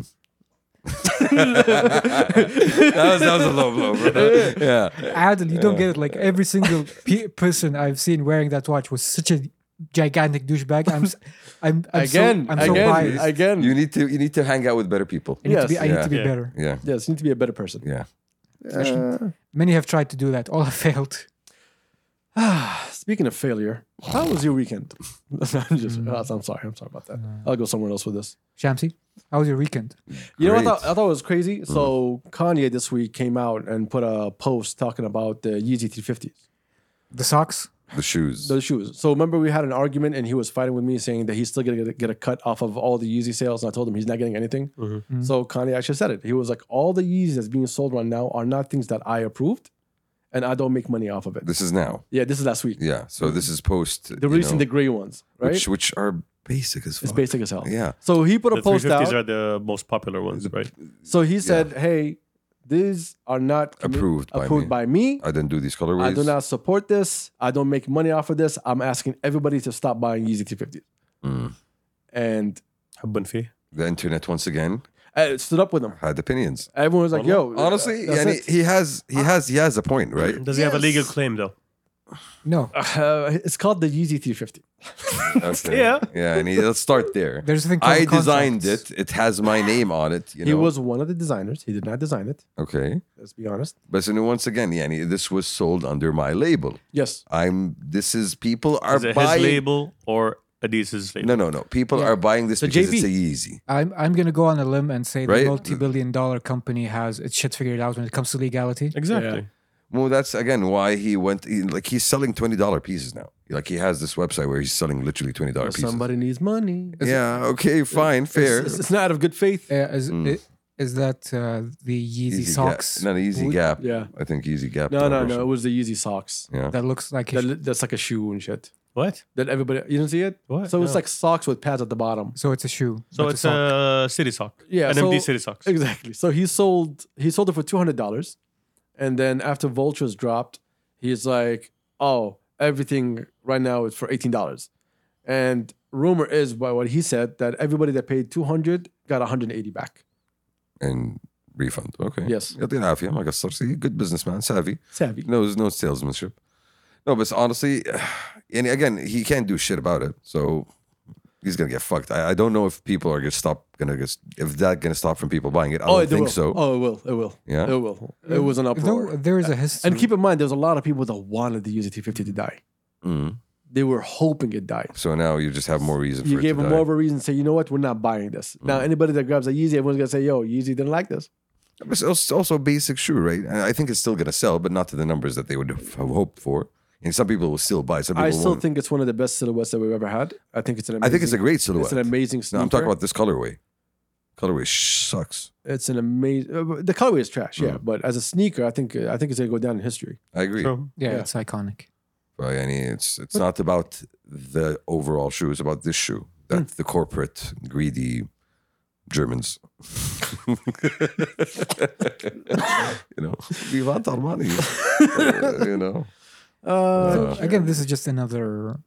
Speaker 4: that was that was a low blow, bro. Yeah.
Speaker 1: Adel, you don't get it. Like every single pe- person I've seen wearing that watch was such a gigantic douchebag. I'm, s- I'm, I'm
Speaker 3: Again,
Speaker 1: so, I'm so
Speaker 3: again,
Speaker 1: biased.
Speaker 3: again.
Speaker 4: You need to you need to hang out with better people.
Speaker 1: I need to be,
Speaker 3: Yes.
Speaker 1: I need
Speaker 4: Yeah.
Speaker 1: to be
Speaker 2: Yeah.
Speaker 1: better.
Speaker 4: Yeah.
Speaker 3: yes, you need to be a better person.
Speaker 4: Yeah.
Speaker 3: Uh,
Speaker 1: Many have tried to do that. All have failed.
Speaker 3: Speaking of failure, how was your weekend? I'm just,
Speaker 1: Mm.
Speaker 3: I'm sorry. I'm sorry about that. I'll go somewhere else with this.
Speaker 1: Shamsi, how was your weekend?
Speaker 3: You know what I
Speaker 4: Great.
Speaker 3: thought, I thought was crazy? So Kanye this week came out and put a post talking about the Yeezy three fifties,
Speaker 1: The socks?
Speaker 4: The shoes.
Speaker 3: those shoes. So remember we had an argument and he was fighting with me saying that he's still going to get a cut off of all the Yeezy sales. And I told him he's not getting anything.
Speaker 2: Mhm.
Speaker 3: So Kanye actually said it. He was like, all the Yeezys that's being sold right now are not things that I approved and I don't make money off of it.
Speaker 4: This is now.
Speaker 3: Yeah, this is last week.
Speaker 4: Yeah. So this is post.
Speaker 3: They're
Speaker 4: you
Speaker 3: releasing
Speaker 4: know,
Speaker 3: the gray ones, right?
Speaker 4: which which are basic as fuck.
Speaker 3: It's basic as hell.
Speaker 4: Yeah.
Speaker 3: So he put a
Speaker 2: The three
Speaker 3: post
Speaker 2: fifties
Speaker 3: out.
Speaker 2: are the most popular ones, right?
Speaker 3: So he said, "Hey, these are not commi-
Speaker 4: Approved by
Speaker 3: approved
Speaker 4: me.
Speaker 3: by me.
Speaker 4: I didn't do these colorways.
Speaker 3: I do not support this. I don't make money off of this. I'm asking everybody to stop buying Yeezy three fifties."
Speaker 4: Mm.
Speaker 3: And
Speaker 2: حبا فيه.
Speaker 4: The internet once again
Speaker 3: I stood up with him.
Speaker 4: had opinions.
Speaker 3: Everyone was like, "Yo,
Speaker 4: Honestly,
Speaker 3: that's
Speaker 4: yani,
Speaker 3: it.
Speaker 4: he has he has he has a point, right?
Speaker 2: Does he have a legal
Speaker 3: Yes.
Speaker 2: claim though?
Speaker 1: No,
Speaker 3: Uh, it's called the Yeezy three fifty.
Speaker 4: Okay.
Speaker 2: Yeah.
Speaker 4: Yeah, and he, let's start there.
Speaker 1: there's a thing called
Speaker 4: I
Speaker 1: the
Speaker 4: designed
Speaker 1: contracts.
Speaker 4: it. It has my name on it. You know?
Speaker 3: He was one of the designers. He did not design it.
Speaker 4: okay.
Speaker 3: Let's be honest.
Speaker 4: But so once again, yeah, this was sold under my label.
Speaker 3: Yes.
Speaker 4: I'm. This is people are
Speaker 2: Is it his
Speaker 4: buying.
Speaker 2: label or Adidas's label?
Speaker 4: No, no, no. People
Speaker 1: Yeah.
Speaker 4: are buying this
Speaker 3: The
Speaker 4: because
Speaker 3: J V.
Speaker 4: it's a Yeezy.
Speaker 1: I'm I'm gonna go on a limb and say
Speaker 4: Right?
Speaker 1: the multi-billion dollar company has its shit figured out when it comes to legality.
Speaker 2: Exactly.
Speaker 4: Well, that's again why he went. He, like he's selling twenty dollar pieces now. Like he has this website where he's selling literally twenty dollar pieces.
Speaker 3: Somebody needs money.
Speaker 4: Yeah. Okay. Fine. Fair.
Speaker 3: It's, it's not out of good faith.
Speaker 1: Uh, is,
Speaker 4: Mm.
Speaker 1: i- is that uh, the Yeezy
Speaker 4: Easy
Speaker 1: socks
Speaker 4: Gap. No, the Easy
Speaker 1: Would-
Speaker 4: Gap.
Speaker 3: Yeah.
Speaker 4: I think Easy Gap.
Speaker 3: No, no, no.
Speaker 4: version.
Speaker 3: It was the Yeezy socks.
Speaker 4: Yeah.
Speaker 1: that looks like a sh-
Speaker 3: That, that's like a shoe and shit.
Speaker 2: What?
Speaker 3: That everybody, you don't see it?
Speaker 2: What?
Speaker 3: So it's
Speaker 2: No.
Speaker 3: like socks with pads at the bottom.
Speaker 1: so it's a shoe.
Speaker 2: So
Speaker 1: but
Speaker 2: it's
Speaker 1: sock.
Speaker 2: a city sock.
Speaker 3: Yeah,
Speaker 2: An
Speaker 3: so-
Speaker 2: empty city socks.
Speaker 3: Exactly. So he sold he sold it for two hundred dollars, and then after Vultures dropped, he's like, "Oh, everything right now is for eighteen dollars." And rumor is, by what he said, that everybody that paid two hundred got one hundred eighty back.
Speaker 4: And refund. Okay.
Speaker 3: Yes.
Speaker 4: يعطيه العافية ما قصر. See, good businessman, savvy.
Speaker 3: Savvy.
Speaker 4: No, no salesmanship. No, but honestly, and again, he can't do shit about it. So he's gonna get fucked. I, I don't know if people are gonna stop. Gonna get if that gonna stop from people buying it. I don't
Speaker 3: it
Speaker 4: think
Speaker 3: will.
Speaker 4: so.
Speaker 3: Oh, it will. It will.
Speaker 4: Yeah?
Speaker 3: It will. It was an uproar.
Speaker 1: Though there is a history.
Speaker 3: And keep in mind, there's a lot of people that wanted the Yeezy T fifty to die.
Speaker 4: Mm.
Speaker 3: They were hoping it died.
Speaker 4: So now you just have more reason for
Speaker 3: You
Speaker 4: it
Speaker 3: gave
Speaker 4: to
Speaker 3: them
Speaker 4: die.
Speaker 3: more of a reason to say, you know what, we're not buying this. Now,
Speaker 4: Mm.
Speaker 3: anybody that grabs a Yeezy, everyone's gonna say, yo, Yeezy didn't like this.
Speaker 4: But It's also also a basic shoe, right? And I think it's still gonna sell, but not to the numbers that they would have hoped for. And some people will still buy. Some people
Speaker 3: I still
Speaker 4: won't.
Speaker 3: think it's one of the best silhouettes that we've ever had. I think it's an amazing,
Speaker 4: I think it's a great
Speaker 3: it's
Speaker 4: silhouette.
Speaker 3: an amazing sneaker.
Speaker 4: No, I'm talking about this colorway. Colorway sucks.
Speaker 3: It's an amazing. Uh, the colorway is trash, yeah.
Speaker 4: Mm.
Speaker 3: But as a sneaker, I think uh, I think it's gonna go down in history.
Speaker 4: I agree.
Speaker 2: True.
Speaker 1: yeah,
Speaker 3: yeah.
Speaker 1: it's iconic.
Speaker 4: But I mean, it's it's not about the overall shoe. It's about this shoe that
Speaker 3: Hmm.
Speaker 4: the corporate greedy Germans, you know, we want our money. Uh, you know,
Speaker 3: Uh,
Speaker 4: Uh,
Speaker 1: Again, this is just another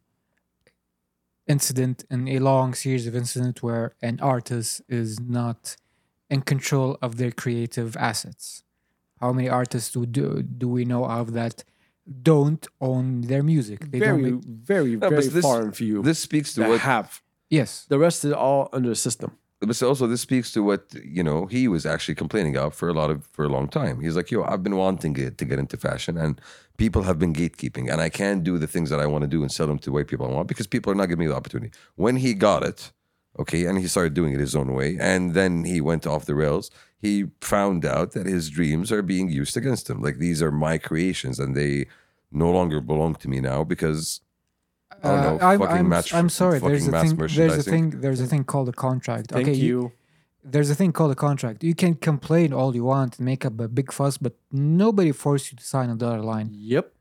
Speaker 1: incident in a long series of incidents where an artist is not in control of their creative assets. How many artists do do, do we know of that don't own their music? They
Speaker 3: very,
Speaker 1: don't make,
Speaker 3: very,
Speaker 4: but
Speaker 3: very
Speaker 4: this-
Speaker 3: far and few.
Speaker 4: this speaks to
Speaker 3: that
Speaker 4: what.
Speaker 3: have
Speaker 1: yes.
Speaker 3: the rest is all under the system.
Speaker 4: But also, this speaks to what you know he was actually complaining of for a lot of for a long time. He's like, "Yo, I've been wanting it to get into fashion, and people have been gatekeeping, and I can't do the things that I want to do and sell them to white people I want because people are not giving me the opportunity." When he got it, okay, and he started doing it his own way, and then he went off the rails. He found out that his dreams are being used against him. Like these are my creations, and they no longer belong to me now because. I don't know,
Speaker 1: Uh, I'm,
Speaker 4: fucking
Speaker 1: I'm,
Speaker 4: match-
Speaker 1: I'm sorry. There's
Speaker 4: fucking
Speaker 1: a
Speaker 4: mass
Speaker 1: thing. There's a
Speaker 4: merchandising.
Speaker 1: thing. There's a thing called a contract.
Speaker 3: Thank
Speaker 1: okay,
Speaker 3: you.
Speaker 1: There's a thing called a contract. You can complain all you want and make up a big fuss, but nobody forced you to sign a dotted line.
Speaker 3: Yep.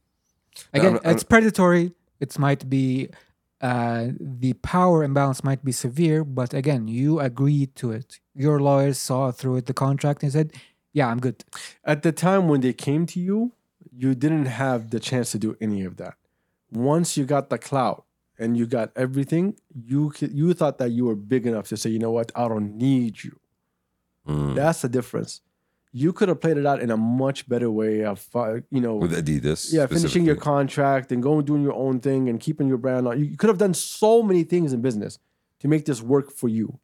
Speaker 1: Again,
Speaker 4: I'm- I'm-
Speaker 1: it's predatory. It might be uh, the power imbalance might be severe, but again, you agreed to it. Your lawyers saw through it the contract and said, "Yeah, I'm good."
Speaker 3: At the time when they came to you, you didn't have the chance to do any of that. Once you got the clout and you got everything, you c- you thought that you were big enough to say, you know what, I don't need you.
Speaker 4: Mm.
Speaker 3: That's the difference. You could have played it out in a much better way of, uh, you know,
Speaker 4: With Adidas,
Speaker 3: yeah, finishing your
Speaker 4: specifically.
Speaker 3: contract and going doing your own thing and keeping your brand on. You you could have done so many things in business to make this work for you.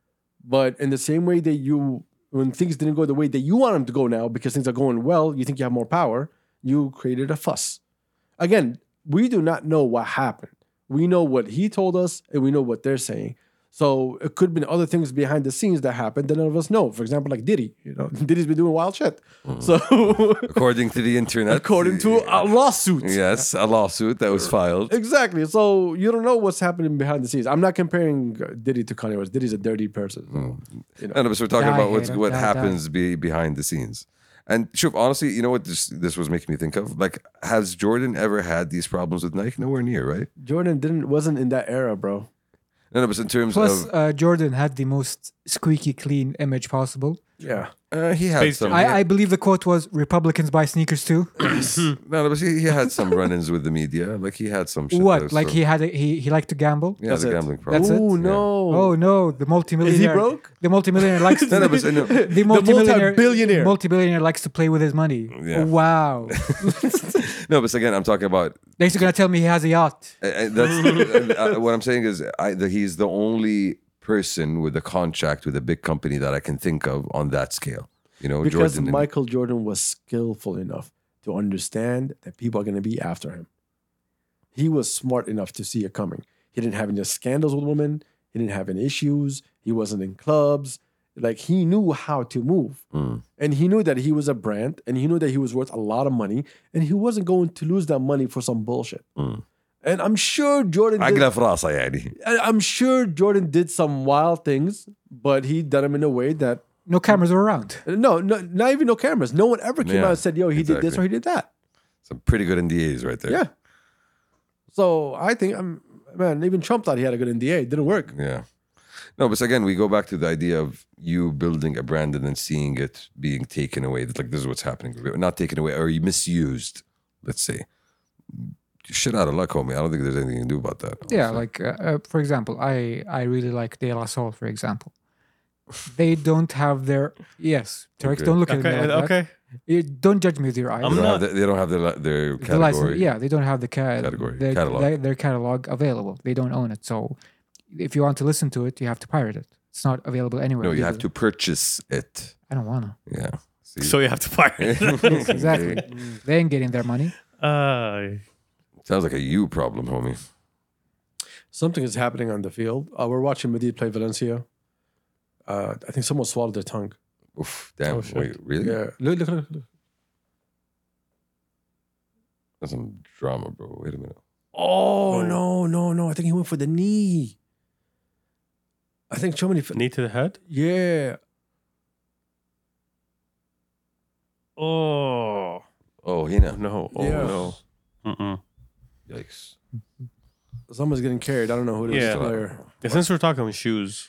Speaker 3: But in the same way that you, when things didn't go the way that you want them to go now because things are going well, you think you have more power, you created a fuss. Again, we do not know what happened. We know what he told us and we know what they're saying. So it could have been other things behind the scenes that happened that none of us know. For example, like Diddy. You know, Diddy's been doing wild shit. So
Speaker 4: According to the internet.
Speaker 3: according to a lawsuit.
Speaker 4: Yes, a lawsuit that was filed.
Speaker 3: Exactly. So you don't know what's happening behind the scenes. I'm not comparing uh, Diddy to Kanye West. Diddy's a dirty person. You know.
Speaker 4: No, no, but we're talking
Speaker 1: Die,
Speaker 4: about what's,
Speaker 1: hater,
Speaker 4: what
Speaker 1: die,
Speaker 4: happens Be, behind the scenes. And Shuf, honestly, you know what this this was making me think of? Like, has Jordan ever had these problems with Nike? Nowhere near, right?
Speaker 3: Jordan didn't wasn't in that era, bro.
Speaker 4: No, no, but in terms
Speaker 1: Plus,
Speaker 4: of
Speaker 1: uh, Jordan had the most squeaky clean image possible.
Speaker 3: Yeah.
Speaker 4: Uh, he had
Speaker 2: Space
Speaker 4: some.
Speaker 2: Jam.
Speaker 4: he
Speaker 1: I, I believe the quote was Republicans buy sneakers too.
Speaker 4: no, no, but he, he had some run-ins with the media. Like he had some shit.
Speaker 1: What?
Speaker 4: that
Speaker 1: Like
Speaker 4: was
Speaker 1: he had a, he he liked to gamble.
Speaker 4: yeah,
Speaker 3: That's
Speaker 4: the
Speaker 3: it.
Speaker 4: gambling problem.
Speaker 1: That's it?
Speaker 3: Oh
Speaker 4: Yeah.
Speaker 3: no!
Speaker 1: Oh no, the multimillionaire.
Speaker 3: broke?
Speaker 1: The multimillionaire likes to.
Speaker 4: No, no, but no,
Speaker 1: the multimillionaire.
Speaker 3: multi-billionaire.
Speaker 1: Multimillionaire likes to play with his money.
Speaker 4: Yeah.
Speaker 1: Wow.
Speaker 4: no, but again, I'm talking about.
Speaker 1: Next, you're gonna tell me he has a yacht.
Speaker 4: Uh, uh, that's uh, what I'm saying is I, that he's the only person with a contract with a big company that I can think of on that scale. You know,
Speaker 3: Because
Speaker 4: Jordan.
Speaker 3: Michael Jordan was skillful enough to understand that people are going to be after him. He was smart enough to see it coming. He didn't have any scandals with women. He didn't have any issues. He wasn't in clubs. Like he knew how to move.
Speaker 4: Mm.
Speaker 3: And he knew that he was a brand and he knew that he was worth a lot of money and he wasn't going to lose that money for some bullshit.
Speaker 4: Mm.
Speaker 3: And I'm sure Jordan did,
Speaker 4: عقله في راسه يعني.
Speaker 3: I- I'm sure Jordan did some wild things, but he did them in a way that
Speaker 1: No cameras were around.
Speaker 3: no, no, not even no cameras. No one ever came
Speaker 4: Yeah,
Speaker 3: out and said, "Yo, he did this
Speaker 4: exactly.
Speaker 3: or he did that."
Speaker 4: Some pretty good N D As right there.
Speaker 3: Yeah. So I think I'm man. Even Trump thought he had a good N D A. It didn't work.
Speaker 4: Yeah. No, but again, we go back to the idea of you building a brand and then seeing it being taken away. Like this is what's happening. Not taken away or misused, let's say. Shit out of luck, homie. I don't think there's anything you can do about that.
Speaker 1: Yeah,
Speaker 4: honestly.
Speaker 1: like uh, uh, for example, I I really like De La Soul, for example. They don't have their yes, Turks.
Speaker 4: Okay.
Speaker 1: Don't look at
Speaker 2: Okay,
Speaker 1: me like that.
Speaker 2: okay.
Speaker 1: You don't judge me with your eyes.
Speaker 4: They
Speaker 2: I'm
Speaker 4: don't,
Speaker 2: not-
Speaker 4: have the, they don't have their, their
Speaker 1: The license,
Speaker 4: category.
Speaker 1: yeah, they don't have the ca-
Speaker 4: Category,
Speaker 1: their,
Speaker 4: catalog.
Speaker 1: Their, their catalog available. They don't own it. So if you want to listen to it, you have to pirate it. It's not available anywhere.
Speaker 4: No, you have
Speaker 1: legally.
Speaker 4: to purchase it.
Speaker 1: I don't wanna.
Speaker 4: Yeah. See?
Speaker 2: So you have to fire it.
Speaker 1: Yes, exactly. They ain't getting their money.
Speaker 2: uh,
Speaker 4: Sounds like a you problem, homie.
Speaker 3: Something is happening on the field. Uh, we're watching Madrid play Valencia. Uh, I think someone swallowed their tongue.
Speaker 4: Oof, damn.
Speaker 2: Oh, shit.
Speaker 4: Wait, really?
Speaker 3: Yeah, look, look, look, look.
Speaker 4: That's some drama, bro. Wait a minute.
Speaker 3: Oh no, no, no! I think he went for the knee. I think so many.
Speaker 2: knee to the head.
Speaker 3: Yeah.
Speaker 2: Oh
Speaker 4: Oh, Hina.
Speaker 2: no! Oh
Speaker 3: Yeah.
Speaker 2: no! Mm-mm.
Speaker 4: Yikes.
Speaker 3: Someone's getting carried. I don't know who it is.
Speaker 2: Yeah.
Speaker 3: Player.
Speaker 2: Yeah, since we're talking shoes,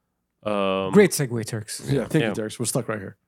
Speaker 2: um,
Speaker 1: Great segue, Turks.
Speaker 3: Yeah, thank
Speaker 2: Yeah.
Speaker 3: you, Derek. We're stuck right here.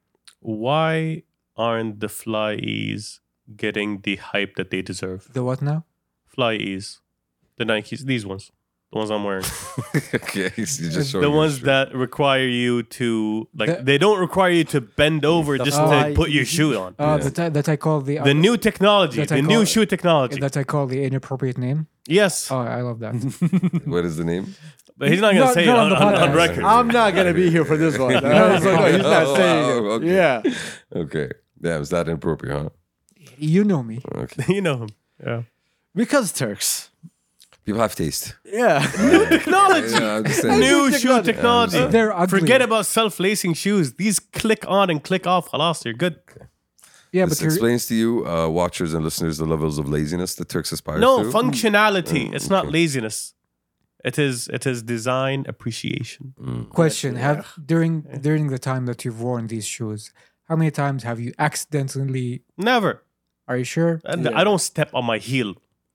Speaker 2: why aren't the Fly E's getting the hype that they deserve?
Speaker 1: The what now?
Speaker 2: Fly E's, the Nikes, these ones, the ones I'm wearing,
Speaker 4: Okay, he's he's just showing
Speaker 2: the
Speaker 4: you
Speaker 2: ones
Speaker 4: shirt.
Speaker 2: that require you to like.
Speaker 1: The-
Speaker 2: they don't require you to bend over
Speaker 3: The
Speaker 2: just
Speaker 3: Fly
Speaker 2: to put your
Speaker 3: E's.
Speaker 2: shoe on.
Speaker 1: Uh,
Speaker 4: Yeah.
Speaker 1: that, I, that I call the
Speaker 2: The new technology,
Speaker 1: that I
Speaker 2: the
Speaker 1: call-
Speaker 2: new shoe technology.
Speaker 1: that I call the inappropriate name.
Speaker 2: Yes,
Speaker 1: Oh, I love that.
Speaker 4: What is the name?
Speaker 2: but he's not gonna
Speaker 1: Not-
Speaker 2: say
Speaker 1: not
Speaker 2: it
Speaker 1: on
Speaker 2: on,
Speaker 1: the
Speaker 2: on, on
Speaker 1: podcast.
Speaker 2: record.
Speaker 3: I'm not gonna be here for this one. Uh, so no, he's not
Speaker 4: Oh,
Speaker 3: saying
Speaker 4: wow,
Speaker 3: it.
Speaker 4: okay.
Speaker 3: Yeah,
Speaker 4: Okay. Yeah, was that inappropriate, huh?
Speaker 1: You know me.
Speaker 4: Okay.
Speaker 2: you know him. Yeah.
Speaker 3: because Turks.
Speaker 4: People have taste.
Speaker 3: Yeah,
Speaker 2: Technology.
Speaker 4: Yeah, I'm just saying.
Speaker 2: New
Speaker 3: New
Speaker 2: shoe
Speaker 3: technology.
Speaker 2: technology.
Speaker 1: They're ugly.
Speaker 2: Forget about self-lacing shoes. These click on and click off. Halas, you're good.
Speaker 1: Yeah, but
Speaker 4: This
Speaker 1: you're,
Speaker 4: explains to you, uh, watchers and listeners, the levels of laziness the Turks aspire
Speaker 2: No,
Speaker 4: to.
Speaker 2: functionality.
Speaker 4: Mm,
Speaker 2: It's not
Speaker 4: okay.
Speaker 2: laziness. It is it is design appreciation.
Speaker 1: question: Have during during the time that you've worn these shoes, how many times have you accidentally?
Speaker 2: Never.
Speaker 1: Are you sure?
Speaker 2: And
Speaker 3: Yeah.
Speaker 2: I don't step on my heel.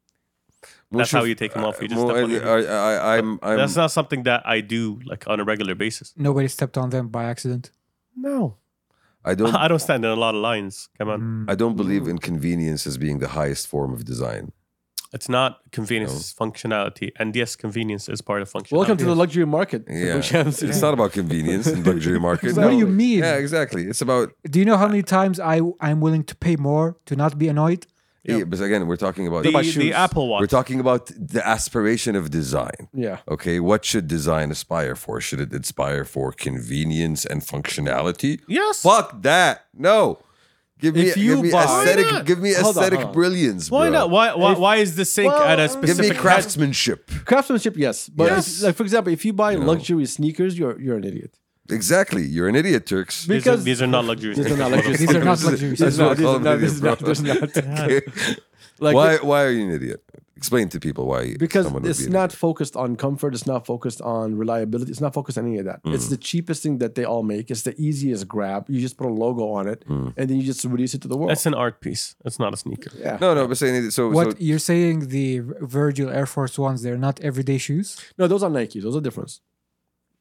Speaker 2: That's how you take them off. You just step on your heel.
Speaker 4: I, I, I'm, I'm,
Speaker 2: That's not something that I do like on a regular basis.
Speaker 1: Nobody stepped on them by accident.
Speaker 2: No.
Speaker 4: I don't,
Speaker 2: I don't stand in a lot of lines. Come on.
Speaker 1: Mm.
Speaker 4: I don't believe in convenience as being the highest form of design.
Speaker 2: It's not convenience, it's functionality. And yes, convenience is part of functionality.
Speaker 3: welcome to the luxury market.
Speaker 4: Yeah,
Speaker 3: Shams.
Speaker 4: it's not about convenience in luxury market.
Speaker 1: What do you
Speaker 4: No.
Speaker 1: mean?
Speaker 4: Yeah, exactly. It's about.
Speaker 1: Do you know how many times I I'm willing to pay more to not be annoyed?
Speaker 4: Yeah, but again, we're talking about.
Speaker 2: the,
Speaker 3: about
Speaker 2: the
Speaker 3: shoes.
Speaker 2: Apple Watch.
Speaker 4: We're talking about the aspiration of design.
Speaker 3: Yeah.
Speaker 4: Okay, what should design aspire for? Should it aspire for convenience and functionality?
Speaker 2: Yes.
Speaker 4: Fuck that. No. Give me,
Speaker 3: If you
Speaker 4: give me
Speaker 3: buy-
Speaker 4: aesthetic.
Speaker 2: Why not?
Speaker 4: Give me
Speaker 3: Hold on,
Speaker 4: aesthetic
Speaker 3: hold on.
Speaker 4: brilliance.
Speaker 2: Why
Speaker 4: bro.
Speaker 2: not? Why why,
Speaker 3: If-
Speaker 2: why is the sink
Speaker 3: Well,
Speaker 2: at a
Speaker 3: give me
Speaker 4: Give me
Speaker 2: specific
Speaker 4: craftsmanship.
Speaker 3: Craftsmanship, yes, but
Speaker 2: Yes.
Speaker 3: if- like for example, if you buy
Speaker 4: know.
Speaker 3: luxury sneakers, you're you're an idiot.
Speaker 4: Exactly. You're an idiot, Turks.
Speaker 2: These are,
Speaker 3: Because-
Speaker 2: these are not luxury.
Speaker 3: These are not luxury.
Speaker 1: These are not
Speaker 3: sneakers.
Speaker 1: luxury
Speaker 3: These are
Speaker 4: sneakers.
Speaker 3: not.
Speaker 4: That's
Speaker 3: These
Speaker 4: what
Speaker 3: are not.
Speaker 4: I'm
Speaker 3: These are not. These are not.
Speaker 4: Okay.
Speaker 3: Like
Speaker 4: why? Why are you an idiot? Explain to people why.
Speaker 3: because
Speaker 4: someone would
Speaker 3: it's
Speaker 4: be an
Speaker 3: not
Speaker 4: idiot.
Speaker 3: focused on comfort. It's not focused on reliability. It's not focused on any of that.
Speaker 4: Mm.
Speaker 3: It's the cheapest thing that they all make. It's the easiest grab. You just put a logo on it,
Speaker 4: Mm.
Speaker 3: and then you just release it to the world.
Speaker 2: That's an art piece. It's not a sneaker.
Speaker 3: yeah.
Speaker 4: No, no, but saying so.
Speaker 1: What
Speaker 4: so
Speaker 1: you're saying? The Virgil Air Force Ones, they're not everyday shoes.
Speaker 3: No, those are Nikes. Those are different.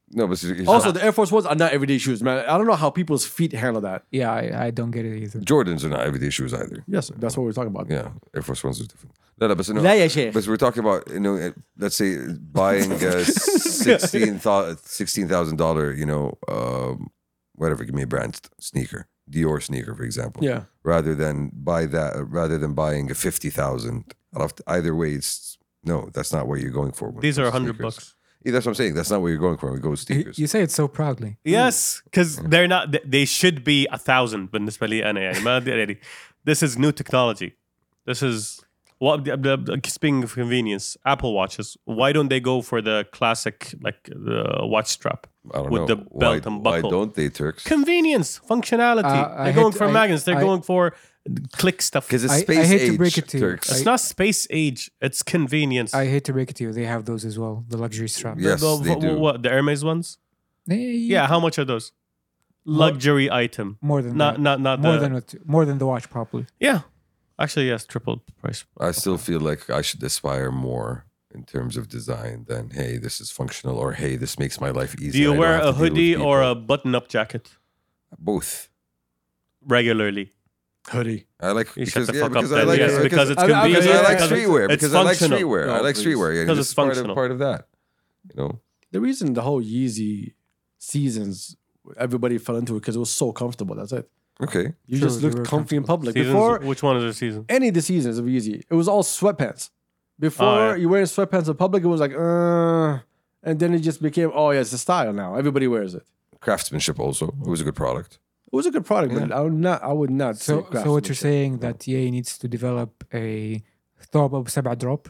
Speaker 4: No, but he's-
Speaker 3: Also, the Air Force Ones are not everyday shoes, man. I don't know how people's feet handle that.
Speaker 1: Yeah, I, I don't get it either.
Speaker 4: Jordans are not everyday shoes either.
Speaker 3: Yes, that's what we're talking about.
Speaker 4: Yeah, Air Force Ones are different. No, no, but, so no,
Speaker 3: لا يا شيخ.
Speaker 4: but we're talking about, you know, uh, let's say buying a sixteen sixteen thousand dollar, you know, um, whatever, give me a brand sneaker, Dior sneaker, for example.
Speaker 3: Yeah.
Speaker 4: Rather than buy that, rather than buying a fifty thousand. Either way, it's no, that's not what you're going for. when it
Speaker 2: These are
Speaker 4: comes
Speaker 2: a
Speaker 4: to
Speaker 2: hundred
Speaker 4: sneakers.
Speaker 2: bucks.
Speaker 4: Yeah, that's what I'm saying. That's not what you're going for. We go with
Speaker 1: You,
Speaker 4: sneakers.
Speaker 1: you say it so proudly.
Speaker 2: Yes, because they're not. th- They should be a thousand. بالنسبة لي أنا يعني ما أدري يعني. This is new technology. This is what the, the, the- speaking of convenience. Apple watches. Why don't they go for the classic like the watch strap
Speaker 4: I don't
Speaker 2: with
Speaker 4: know.
Speaker 2: the belt
Speaker 4: why,
Speaker 2: and buckle?
Speaker 4: Why don't they, Turks?
Speaker 2: Convenience, functionality.
Speaker 1: Uh, I
Speaker 2: they're
Speaker 1: hate-
Speaker 2: going for
Speaker 1: I-
Speaker 2: magnets. They're
Speaker 1: I-
Speaker 2: going for click stuff.
Speaker 4: Because it's
Speaker 1: I- I
Speaker 4: space
Speaker 1: hate to
Speaker 4: age,
Speaker 1: break it to you.
Speaker 4: Turks.
Speaker 2: It's
Speaker 1: I-
Speaker 2: not space age. It's convenience.
Speaker 1: I hate to break it to you. They have those as well, the luxury strap.
Speaker 4: Yes,
Speaker 2: the,
Speaker 4: they do.
Speaker 2: What the Hermes ones? Yeah, how much are those? Luxury item.
Speaker 1: More than
Speaker 2: Not
Speaker 1: that.
Speaker 2: not not
Speaker 1: more
Speaker 2: the,
Speaker 1: than what, more than the watch, probably.
Speaker 2: yeah. Actually, yes, triple price.
Speaker 4: I still feel like I should aspire more in terms of design than, hey, this is functional, or hey, this makes my life easier.
Speaker 2: Do you
Speaker 4: I don't
Speaker 2: wear
Speaker 4: have
Speaker 2: a
Speaker 4: to deal with
Speaker 2: hoodie or
Speaker 4: people.
Speaker 2: a button-up jacket
Speaker 4: both?
Speaker 2: regularly?
Speaker 3: Hoodie.
Speaker 4: I like
Speaker 2: You
Speaker 4: because,
Speaker 2: shut the
Speaker 4: yeah,
Speaker 2: fuck up
Speaker 4: because I
Speaker 2: then.
Speaker 4: like
Speaker 2: Yes,
Speaker 4: uh,
Speaker 2: because it's
Speaker 3: I- I-
Speaker 2: convenient.
Speaker 4: because I like
Speaker 3: because
Speaker 2: because
Speaker 4: streetwear.
Speaker 2: it's
Speaker 4: Because I like
Speaker 2: functional.
Speaker 4: streetwear. I
Speaker 3: No,
Speaker 4: like
Speaker 3: please.
Speaker 4: streetwear. Yeah,
Speaker 2: Because
Speaker 4: this
Speaker 2: it's
Speaker 4: is part
Speaker 2: functional.
Speaker 4: of, part of that. You know,
Speaker 3: The reason the whole Yeezy seasons, everybody fell into it because it was so comfortable. That's it.
Speaker 4: okay.
Speaker 3: You
Speaker 1: True,
Speaker 3: just
Speaker 1: they
Speaker 3: looked
Speaker 1: were
Speaker 3: comfy in
Speaker 1: comfortable.
Speaker 3: public.
Speaker 2: Seasons,
Speaker 3: Before
Speaker 2: which one is the season?
Speaker 3: any of the seasons of Yeezy, it was all sweatpants. Before
Speaker 2: Oh, yeah.
Speaker 3: you wearing sweatpants in public, it was like, uh, and then it just became, oh yeah, it's the style now. Everybody wears it.
Speaker 4: Craftsmanship also. It was a good product.
Speaker 3: It was a good product, but I would not. I would not.
Speaker 1: So,
Speaker 3: say
Speaker 1: so what you're
Speaker 3: craftsmanship.
Speaker 1: saying that Ye needs to develop a ثوب أبو سبعة drop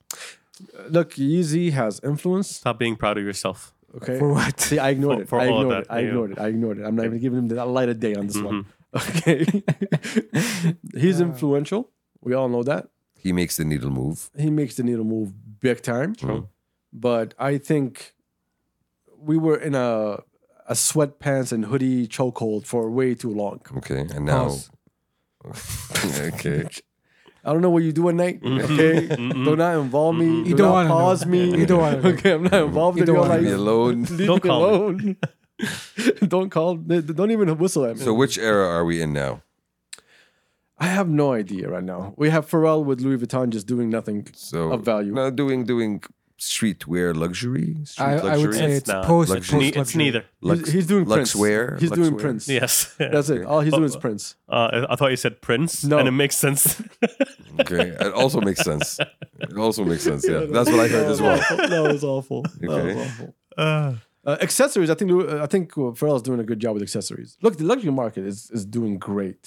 Speaker 3: Look, Yeezy has influence.
Speaker 2: Stop being proud of yourself.
Speaker 3: Okay.
Speaker 1: for what?
Speaker 3: See, I ignored
Speaker 2: For-
Speaker 3: it.
Speaker 2: for
Speaker 3: I
Speaker 2: all
Speaker 3: ignored
Speaker 2: that,
Speaker 3: it. I
Speaker 2: yeah.
Speaker 3: ignored it. I ignored it. I'm not even giving him the light of day on this one.
Speaker 2: Mhm.
Speaker 3: Okay. He's influential. We all know that.
Speaker 4: He makes the needle move.
Speaker 3: He makes the needle move big time.
Speaker 4: True.
Speaker 3: But I think we were in a a sweatpants and hoodie chokehold for way too long.
Speaker 4: Okay, and now.
Speaker 1: Pause.
Speaker 4: okay.
Speaker 3: I don't know what you do at night. Okay, do not involve me.
Speaker 1: You
Speaker 3: Do
Speaker 1: don't
Speaker 3: not
Speaker 1: wanna know.
Speaker 3: pause me.
Speaker 1: You don't wanna know.
Speaker 3: Okay, I'm not involved
Speaker 1: You
Speaker 3: in
Speaker 1: don't
Speaker 3: your
Speaker 1: wanna
Speaker 3: life.
Speaker 4: Leave me alone.
Speaker 3: Leave
Speaker 2: Don't
Speaker 3: me
Speaker 2: call me.
Speaker 3: alone. Don't call. Don't even whistle at me.
Speaker 4: So which era are we in now?
Speaker 3: I have no idea right now. We have Pharrell with Louis Vuitton just doing nothing
Speaker 4: So
Speaker 3: of value.
Speaker 4: No, doing doing streetwear luxury. Street
Speaker 1: I,
Speaker 4: luxury.
Speaker 1: I would say
Speaker 2: It's
Speaker 1: it's,
Speaker 2: not.
Speaker 1: post
Speaker 4: Luxury.
Speaker 2: It's,
Speaker 1: post
Speaker 2: ne- it's
Speaker 1: luxury.
Speaker 2: neither.
Speaker 4: Lux,
Speaker 3: he's, he's doing Prince.
Speaker 4: Luxwear.
Speaker 3: He's doing
Speaker 4: Luxwear.
Speaker 3: Prince.
Speaker 2: Yes.
Speaker 3: That's it. All he's doing is
Speaker 2: Uh,
Speaker 3: Prince.
Speaker 2: Uh, I thought you said Prince,
Speaker 3: No.
Speaker 2: and it makes sense.
Speaker 4: Okay, it also makes sense. It also makes sense. Yeah, that's what I heard as well.
Speaker 3: That was awful. That
Speaker 4: Okay.
Speaker 3: was awful.
Speaker 2: Uh,
Speaker 3: Uh, accessories. I think. uh, I think uh, Pharrell's doing a good job with accessories. Look, the luxury market is is doing great.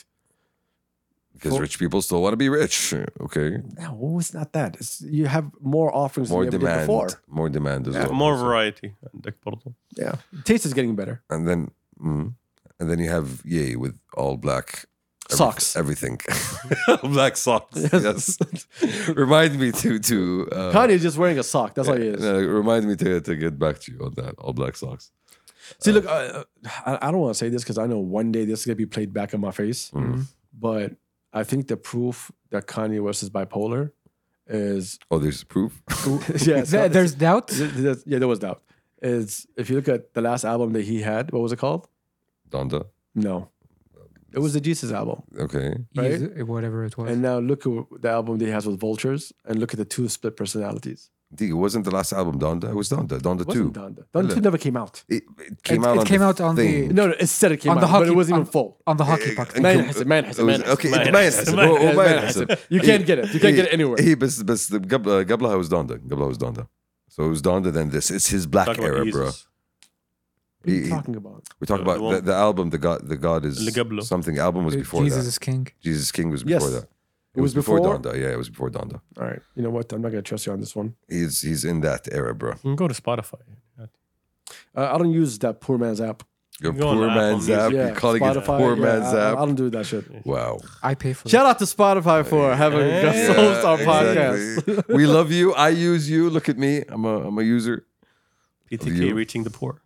Speaker 4: Because rich people still want to be rich. Okay,
Speaker 3: No, it's not that. It's, you have more offerings
Speaker 4: more
Speaker 3: than you ever did
Speaker 4: demand.
Speaker 3: before.
Speaker 4: More demand as well.
Speaker 2: more
Speaker 4: So-
Speaker 2: variety. عندك برضو.
Speaker 3: Yeah, taste is getting better.
Speaker 4: And then, mm, and then you have Ye with all black every-
Speaker 3: Socks.
Speaker 4: everything, black socks. Yes, remind me to to. Uh,
Speaker 3: Kanye's just wearing a sock. That's all he is.
Speaker 4: uh, remind me to to get back to you on that. All black socks.
Speaker 3: See, look, uh, I, I don't want to say this because I know one day this is gonna be played back in my face.
Speaker 4: Mm.
Speaker 3: But I think the proof that Kanye West is bipolar is
Speaker 4: Oh, there's proof.
Speaker 3: yeah.
Speaker 1: There- There's doubt.
Speaker 3: th- th- yeah, there was doubt. Is if you look at the last album that he had, what was it called?
Speaker 4: Donda.
Speaker 3: No, it was the Jesus album.
Speaker 4: Okay.
Speaker 3: Right?
Speaker 1: Easy- whatever it was.
Speaker 3: And now look at the album that he has with Vultures, and look at the two split personalities.
Speaker 4: Dig, it wasn't the last album Donda. It was Donda. Donda
Speaker 3: It
Speaker 4: two.
Speaker 3: wasn't Donda. Donda two never came out.
Speaker 4: It, it came
Speaker 1: It-
Speaker 4: out.
Speaker 1: it
Speaker 4: on
Speaker 1: came
Speaker 4: the
Speaker 1: out on
Speaker 4: thing.
Speaker 1: the-
Speaker 3: No, no, it said it came
Speaker 1: On
Speaker 3: out,
Speaker 1: the
Speaker 3: but
Speaker 1: hockey-
Speaker 3: it wasn't even
Speaker 1: on-
Speaker 3: full.
Speaker 1: on the hockey puck.
Speaker 4: And
Speaker 3: Man
Speaker 4: com-
Speaker 3: Hassan, Man Hassan,
Speaker 4: it was-
Speaker 3: Man Hassan.
Speaker 4: okay,
Speaker 2: Man
Speaker 4: Man
Speaker 2: Hassan,
Speaker 4: Hassan.
Speaker 2: Man
Speaker 4: Oh, oh,
Speaker 3: Hassan,
Speaker 4: Man
Speaker 3: Man
Speaker 4: Hassan.
Speaker 3: Hassan. You can't get it. You can't get it anywhere.
Speaker 4: He, but, but the قبل قبلها was Donda. قبلها was Donda. So it was Donda, then this. It's his black
Speaker 2: Talk about
Speaker 4: era, bro.
Speaker 2: Jesus.
Speaker 3: What are you
Speaker 4: he-
Speaker 3: talking about?
Speaker 4: We talk
Speaker 2: The-
Speaker 4: about
Speaker 2: the
Speaker 4: the,
Speaker 2: one-
Speaker 4: the album. The God, the God is
Speaker 2: اللي قبله.
Speaker 4: something. Album was before
Speaker 1: Jesus
Speaker 4: that.
Speaker 1: is king.
Speaker 4: Jesus King was
Speaker 3: Yes.
Speaker 4: before that. It,
Speaker 3: It
Speaker 4: was,
Speaker 3: was
Speaker 4: before,
Speaker 3: before-
Speaker 4: Donda. Yeah, it was before Donda.
Speaker 3: All right. You know what? I'm not going to trust you on this one.
Speaker 4: He's he's in that era, bro.
Speaker 2: You can go to Spotify.
Speaker 3: Uh, I don't use that poor man's app.
Speaker 4: Your
Speaker 2: Go on
Speaker 4: poor
Speaker 2: Apple
Speaker 4: man's
Speaker 2: Music.
Speaker 4: app.
Speaker 3: Yeah,
Speaker 4: You're calling
Speaker 3: Spotify.
Speaker 4: it poor
Speaker 3: yeah,
Speaker 4: man's
Speaker 3: I,
Speaker 4: app.
Speaker 3: I don't do that shit.
Speaker 4: Wow.
Speaker 1: I pay for
Speaker 3: Shout
Speaker 1: it.
Speaker 3: out to Spotify for having
Speaker 2: Yeah,
Speaker 3: us host our podcast.
Speaker 4: exactly. We love you. I use you. Look at me. I'm a I'm a user.
Speaker 2: P T K
Speaker 4: You.
Speaker 2: reaching the poor.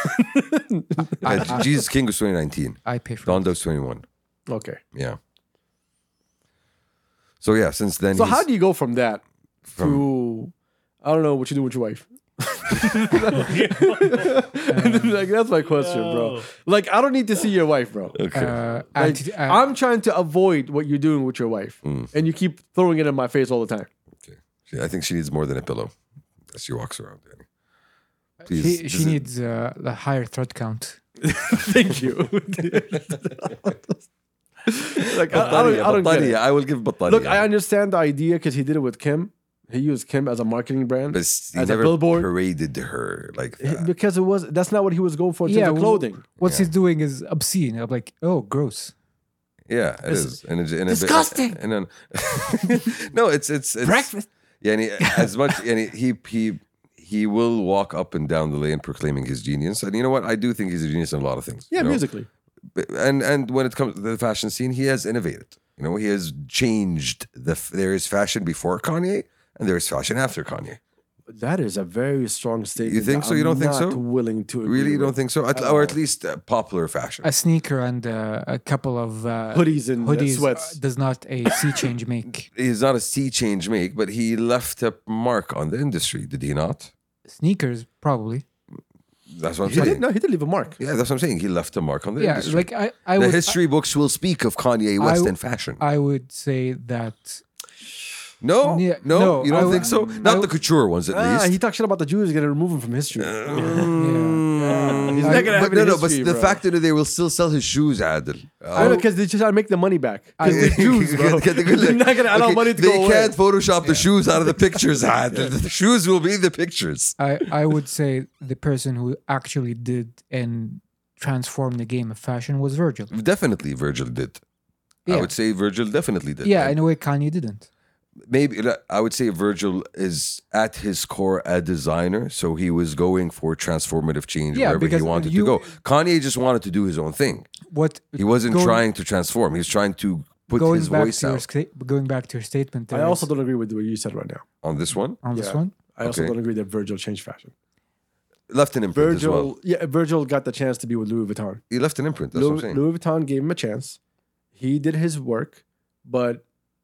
Speaker 1: I,
Speaker 4: Uh,
Speaker 1: I,
Speaker 4: Jesus King was twenty nineteen.
Speaker 1: I pay for it.
Speaker 4: Donda was twenty-one.
Speaker 3: Okay.
Speaker 4: Yeah. So yeah, since then.
Speaker 3: So
Speaker 4: he's
Speaker 3: how do you go from that
Speaker 4: from-
Speaker 3: to I don't know what you do with your wife? Like that's my question, bro. Like I don't need to see your wife, bro.
Speaker 4: Okay.
Speaker 1: Uh,
Speaker 3: Like,
Speaker 1: anti- uh,
Speaker 3: I'm trying to avoid what you're doing with your wife, and you keep throwing it in my face all the time.
Speaker 4: okay. She- I think she needs more than a pillow as she walks around. Danny. Please,
Speaker 1: she,
Speaker 4: does
Speaker 1: she
Speaker 4: it-
Speaker 1: needs uh, a higher thread count.
Speaker 3: Thank you. Like I, I don't, I don't get it.
Speaker 4: Battaliya, I will give Battaliya.
Speaker 3: Look, I understand the idea because he did it with Kim. He used Kim as a marketing brand.
Speaker 4: But he
Speaker 3: as a
Speaker 4: never
Speaker 3: billboard.
Speaker 4: paraded her like
Speaker 3: He-
Speaker 4: that.
Speaker 3: because it was that's not what he was going for in
Speaker 1: Yeah,
Speaker 3: terms of
Speaker 1: well,
Speaker 3: clothing.
Speaker 1: What
Speaker 4: Yeah.
Speaker 1: he's doing is obscene. I'm like, oh, gross.
Speaker 4: Yeah, it
Speaker 3: This
Speaker 4: is. And it's in a
Speaker 3: disgusting.
Speaker 4: Bit, and then, no, it's it's, it's
Speaker 1: Breakfast.
Speaker 4: Yeah, and he, as much and he, he he he will walk up and down the lane proclaiming his genius. And you know what? I do think he's a genius in a lot of things.
Speaker 3: Yeah,
Speaker 4: you know?
Speaker 3: musically.
Speaker 4: But- and and when it comes to the fashion scene, he has innovated. You know, he has changed the. f- There is fashion before Kanye, and there is fashion after Kanye.
Speaker 3: That is a very strong statement.
Speaker 4: You think
Speaker 3: that
Speaker 4: so? You
Speaker 3: I'm
Speaker 4: don't think
Speaker 3: not
Speaker 4: so?
Speaker 3: Willing to agree
Speaker 4: Really, you don't
Speaker 3: with.
Speaker 4: think so? At,
Speaker 3: At
Speaker 4: or at
Speaker 3: all.
Speaker 4: least uh, popular fashion.
Speaker 1: A sneaker and uh, a couple of uh,
Speaker 3: hoodies and uh,
Speaker 1: hoodies
Speaker 3: sweats?
Speaker 1: uh, does not a sea change make.
Speaker 4: He's not a sea change make, but he left a mark on the industry. Did he not?
Speaker 1: Sneakers, probably.
Speaker 4: That's what I'm
Speaker 3: He
Speaker 4: saying.
Speaker 3: did, no, he did leave a mark.
Speaker 4: Yeah, that's what I'm saying. He left a mark on the
Speaker 1: Yeah,
Speaker 4: industry.
Speaker 1: like I, I
Speaker 4: the
Speaker 1: would,
Speaker 4: history books will speak of Kanye West
Speaker 1: I-
Speaker 4: and fashion.
Speaker 1: I would say that
Speaker 4: no,
Speaker 1: Yeah,
Speaker 4: no,
Speaker 1: no,
Speaker 4: you don't
Speaker 1: I
Speaker 4: think so?
Speaker 1: would-
Speaker 4: Not
Speaker 1: I
Speaker 4: the couture ones, at
Speaker 3: Ah,
Speaker 4: least.
Speaker 3: he talked shit about the Jews. Gonna remove him from history.
Speaker 4: Mm,
Speaker 3: He's
Speaker 1: I-
Speaker 3: not gonna
Speaker 4: but
Speaker 3: have
Speaker 4: no,
Speaker 3: any
Speaker 4: no, but
Speaker 3: history,
Speaker 4: the
Speaker 3: bro.
Speaker 4: fact that they will still sell his shoes, Adil.
Speaker 3: I know because they just try to make the money back.
Speaker 1: I-
Speaker 3: Because they're Jews, bro. They're not gonna allow
Speaker 4: Okay,
Speaker 3: money to
Speaker 4: they
Speaker 3: go away.
Speaker 4: can't Photoshop the shoes out of the pictures, Adil. The shoes will be the pictures.
Speaker 1: I, I would say the person who actually did and transformed the game of fashion was Virgil.
Speaker 4: Definitely, Virgil did. I
Speaker 1: Yeah.
Speaker 4: would say Virgil definitely did.
Speaker 1: Yeah,
Speaker 4: And
Speaker 1: in a way, Kanye didn't.
Speaker 4: maybe I would say Virgil is at his core a designer, so he was going for transformative change
Speaker 1: Yeah,
Speaker 4: wherever he
Speaker 1: because
Speaker 4: wanted
Speaker 1: you-
Speaker 4: to go. Kanye just wanted to do his own thing.
Speaker 1: What
Speaker 4: He wasn't
Speaker 1: going-
Speaker 4: trying to transform. He was trying to put
Speaker 1: going
Speaker 4: his
Speaker 1: back
Speaker 4: voice
Speaker 1: to your
Speaker 4: out
Speaker 1: sta- going back to your statement.
Speaker 3: I
Speaker 1: there
Speaker 3: also
Speaker 1: is-
Speaker 3: don't agree with what you said right now.
Speaker 4: on this one.
Speaker 1: on this
Speaker 3: Yeah.
Speaker 1: one.
Speaker 3: I also
Speaker 4: Okay.
Speaker 3: don't agree that Virgil changed fashion.
Speaker 4: Left an imprint as
Speaker 3: Virgil,
Speaker 4: well.
Speaker 3: yeah, Virgil got the chance to be with Louis Vuitton.
Speaker 4: He left an imprint. That's what I'm
Speaker 3: Louis,
Speaker 4: saying.
Speaker 3: Louis Vuitton gave him a chance. He did his work, but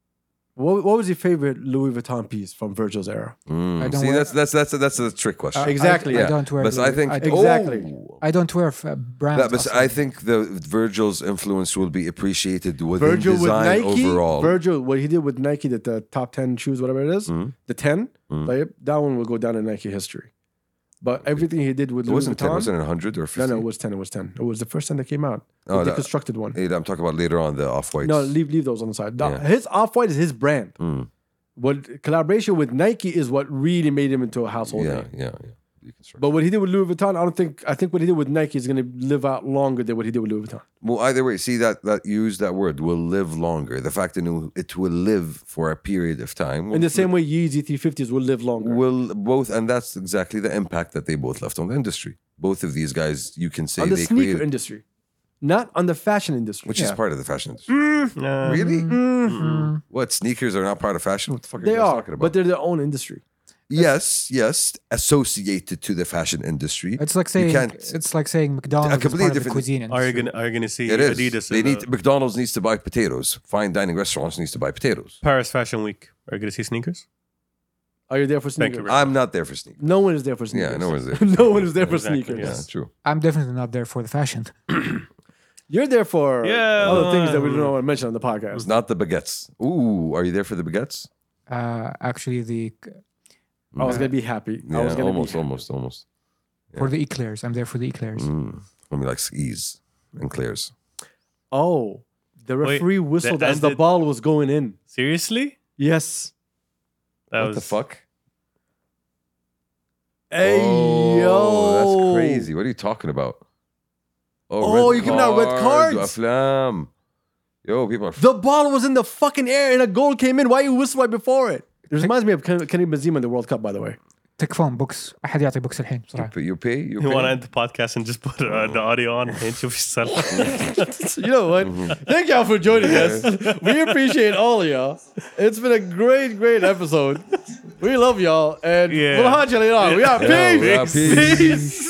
Speaker 3: what, what was your favorite Louis Vuitton piece from Virgil's era?
Speaker 4: Mm,
Speaker 1: I don't
Speaker 4: See,
Speaker 1: wear-
Speaker 4: that's that's that's a, that's a trick question.
Speaker 1: I-
Speaker 3: Exactly,
Speaker 1: I,
Speaker 3: yeah.
Speaker 1: I don't wear.
Speaker 4: but I
Speaker 1: Louis-
Speaker 4: think
Speaker 1: I,
Speaker 3: Exactly.
Speaker 4: Oh.
Speaker 1: I don't wear f- uh, brands.
Speaker 4: That, but
Speaker 1: also.
Speaker 4: I think the Virgil's influence will be appreciated within
Speaker 3: Virgil with
Speaker 4: design
Speaker 3: Nike.
Speaker 4: overall.
Speaker 3: Virgil, what he did with Nike, that the top ten shoes, whatever it is,
Speaker 4: Mhm.
Speaker 3: the ten,
Speaker 4: Mhm.
Speaker 3: like, that one will go down in Nike history. But everything he did with
Speaker 4: It
Speaker 3: Louis
Speaker 4: wasn't ten,
Speaker 3: Vuitton,
Speaker 4: wasn't it one hundred or
Speaker 3: no,
Speaker 4: fifty?
Speaker 3: no, it was ten. It was ten. It was the first ten that came out.
Speaker 4: Oh,
Speaker 3: the
Speaker 4: that-
Speaker 3: deconstructed one.
Speaker 4: Hey, I'm talking about later on the off whites.
Speaker 3: No, leave leave those on the side. The-
Speaker 4: Yeah.
Speaker 3: His Off White is his brand.
Speaker 4: Mm.
Speaker 3: What collaboration with Nike is what really made him into a household
Speaker 4: Yeah,
Speaker 3: name.
Speaker 4: yeah, yeah. Deconstruct.
Speaker 3: But what he did with Louis Vuitton, I don't think. I think what he did with Nike is going to live out longer than what he did with Louis Vuitton.
Speaker 4: Well, either way, see that that use that word will live longer. The fact that it will live for a period of time. Will,
Speaker 3: In the same way, Yeezy three fifties will live longer.
Speaker 4: will both, and that's exactly the impact that they both left on the industry. Both of these guys, you can say
Speaker 3: on the
Speaker 4: they
Speaker 3: sneaker
Speaker 4: created,
Speaker 3: industry, not on the fashion industry.
Speaker 4: which is
Speaker 1: Yeah.
Speaker 4: part of the fashion industry.
Speaker 2: Yeah.
Speaker 4: Really?
Speaker 3: Mhm.
Speaker 4: What, sneakers are not part of fashion? What the fuck are
Speaker 3: They
Speaker 4: you guys
Speaker 3: are,
Speaker 4: talking about?
Speaker 3: but they're their own industry.
Speaker 4: yes, yes, associated to the fashion industry.
Speaker 1: it's like saying
Speaker 4: can't-
Speaker 1: it's like saying McDonald's is
Speaker 4: completely
Speaker 1: part of the
Speaker 4: different-
Speaker 1: cuisine.
Speaker 2: Are you
Speaker 1: industry.
Speaker 2: gonna Are you gonna see
Speaker 4: It is.
Speaker 2: Adidas?
Speaker 4: They
Speaker 2: in
Speaker 4: need
Speaker 2: the
Speaker 4: McDonald's needs to buy potatoes. Fine dining restaurants needs to buy potatoes.
Speaker 2: Paris Fashion Week. Are you gonna see sneakers?
Speaker 3: Are you there for
Speaker 2: Thank you
Speaker 3: sneakers?
Speaker 2: very
Speaker 4: I'm not there for sneakers.
Speaker 3: No one is there for sneakers.
Speaker 4: Yeah, no one's there. for
Speaker 3: no one is there for
Speaker 2: Exactly,
Speaker 3: sneakers.
Speaker 2: yes.
Speaker 4: Yeah, true.
Speaker 1: I'm definitely not there for the fashion.
Speaker 3: You're there for
Speaker 2: Yeah.
Speaker 3: other things that we don't want to mention on the podcast.
Speaker 4: It's not the baguettes. Ooh, are you there for the baguettes?
Speaker 1: Uh, actually, the
Speaker 3: I was gonna be happy. I was
Speaker 4: Yeah,
Speaker 3: gonna
Speaker 4: almost,
Speaker 3: be
Speaker 4: almost, almost.
Speaker 1: for the eclairs. I'm there for the eclairs.
Speaker 4: Mm. Let me like skis and clears.
Speaker 3: Oh, the
Speaker 2: Wait,
Speaker 3: referee whistled
Speaker 2: they
Speaker 3: as the
Speaker 2: ended-
Speaker 3: ball was going in.
Speaker 2: Seriously?
Speaker 3: Yes.
Speaker 2: That
Speaker 4: what
Speaker 2: was
Speaker 4: the fuck?
Speaker 3: Hey
Speaker 4: oh,
Speaker 3: yo,
Speaker 4: that's crazy. What are you talking about?
Speaker 3: Oh,
Speaker 4: red
Speaker 3: you giving out red
Speaker 4: card,
Speaker 3: cards?
Speaker 4: Aflam. Yo, people are.
Speaker 3: The ball was in the fucking air and a goal came in. Why you whistle right before it? It reminds me of Ken- Kenny Benzema in the World Cup, by the way.
Speaker 1: تكفون بوكس أحد يعطي بوكس الحين
Speaker 4: You
Speaker 1: بصراحة.
Speaker 4: pay, you pay. You
Speaker 2: You want to
Speaker 4: pay.
Speaker 2: end the podcast and just put uh, the audio on and نشوف ايش صار.
Speaker 3: You know what? Thank y'all for joining us. We appreciate all of y'all. It's been a great, great episode. We love y'all. And
Speaker 2: Yeah.
Speaker 3: we'll hunt you later on. We got
Speaker 4: Yeah, we
Speaker 3: peace.
Speaker 4: got peace.
Speaker 3: Peace.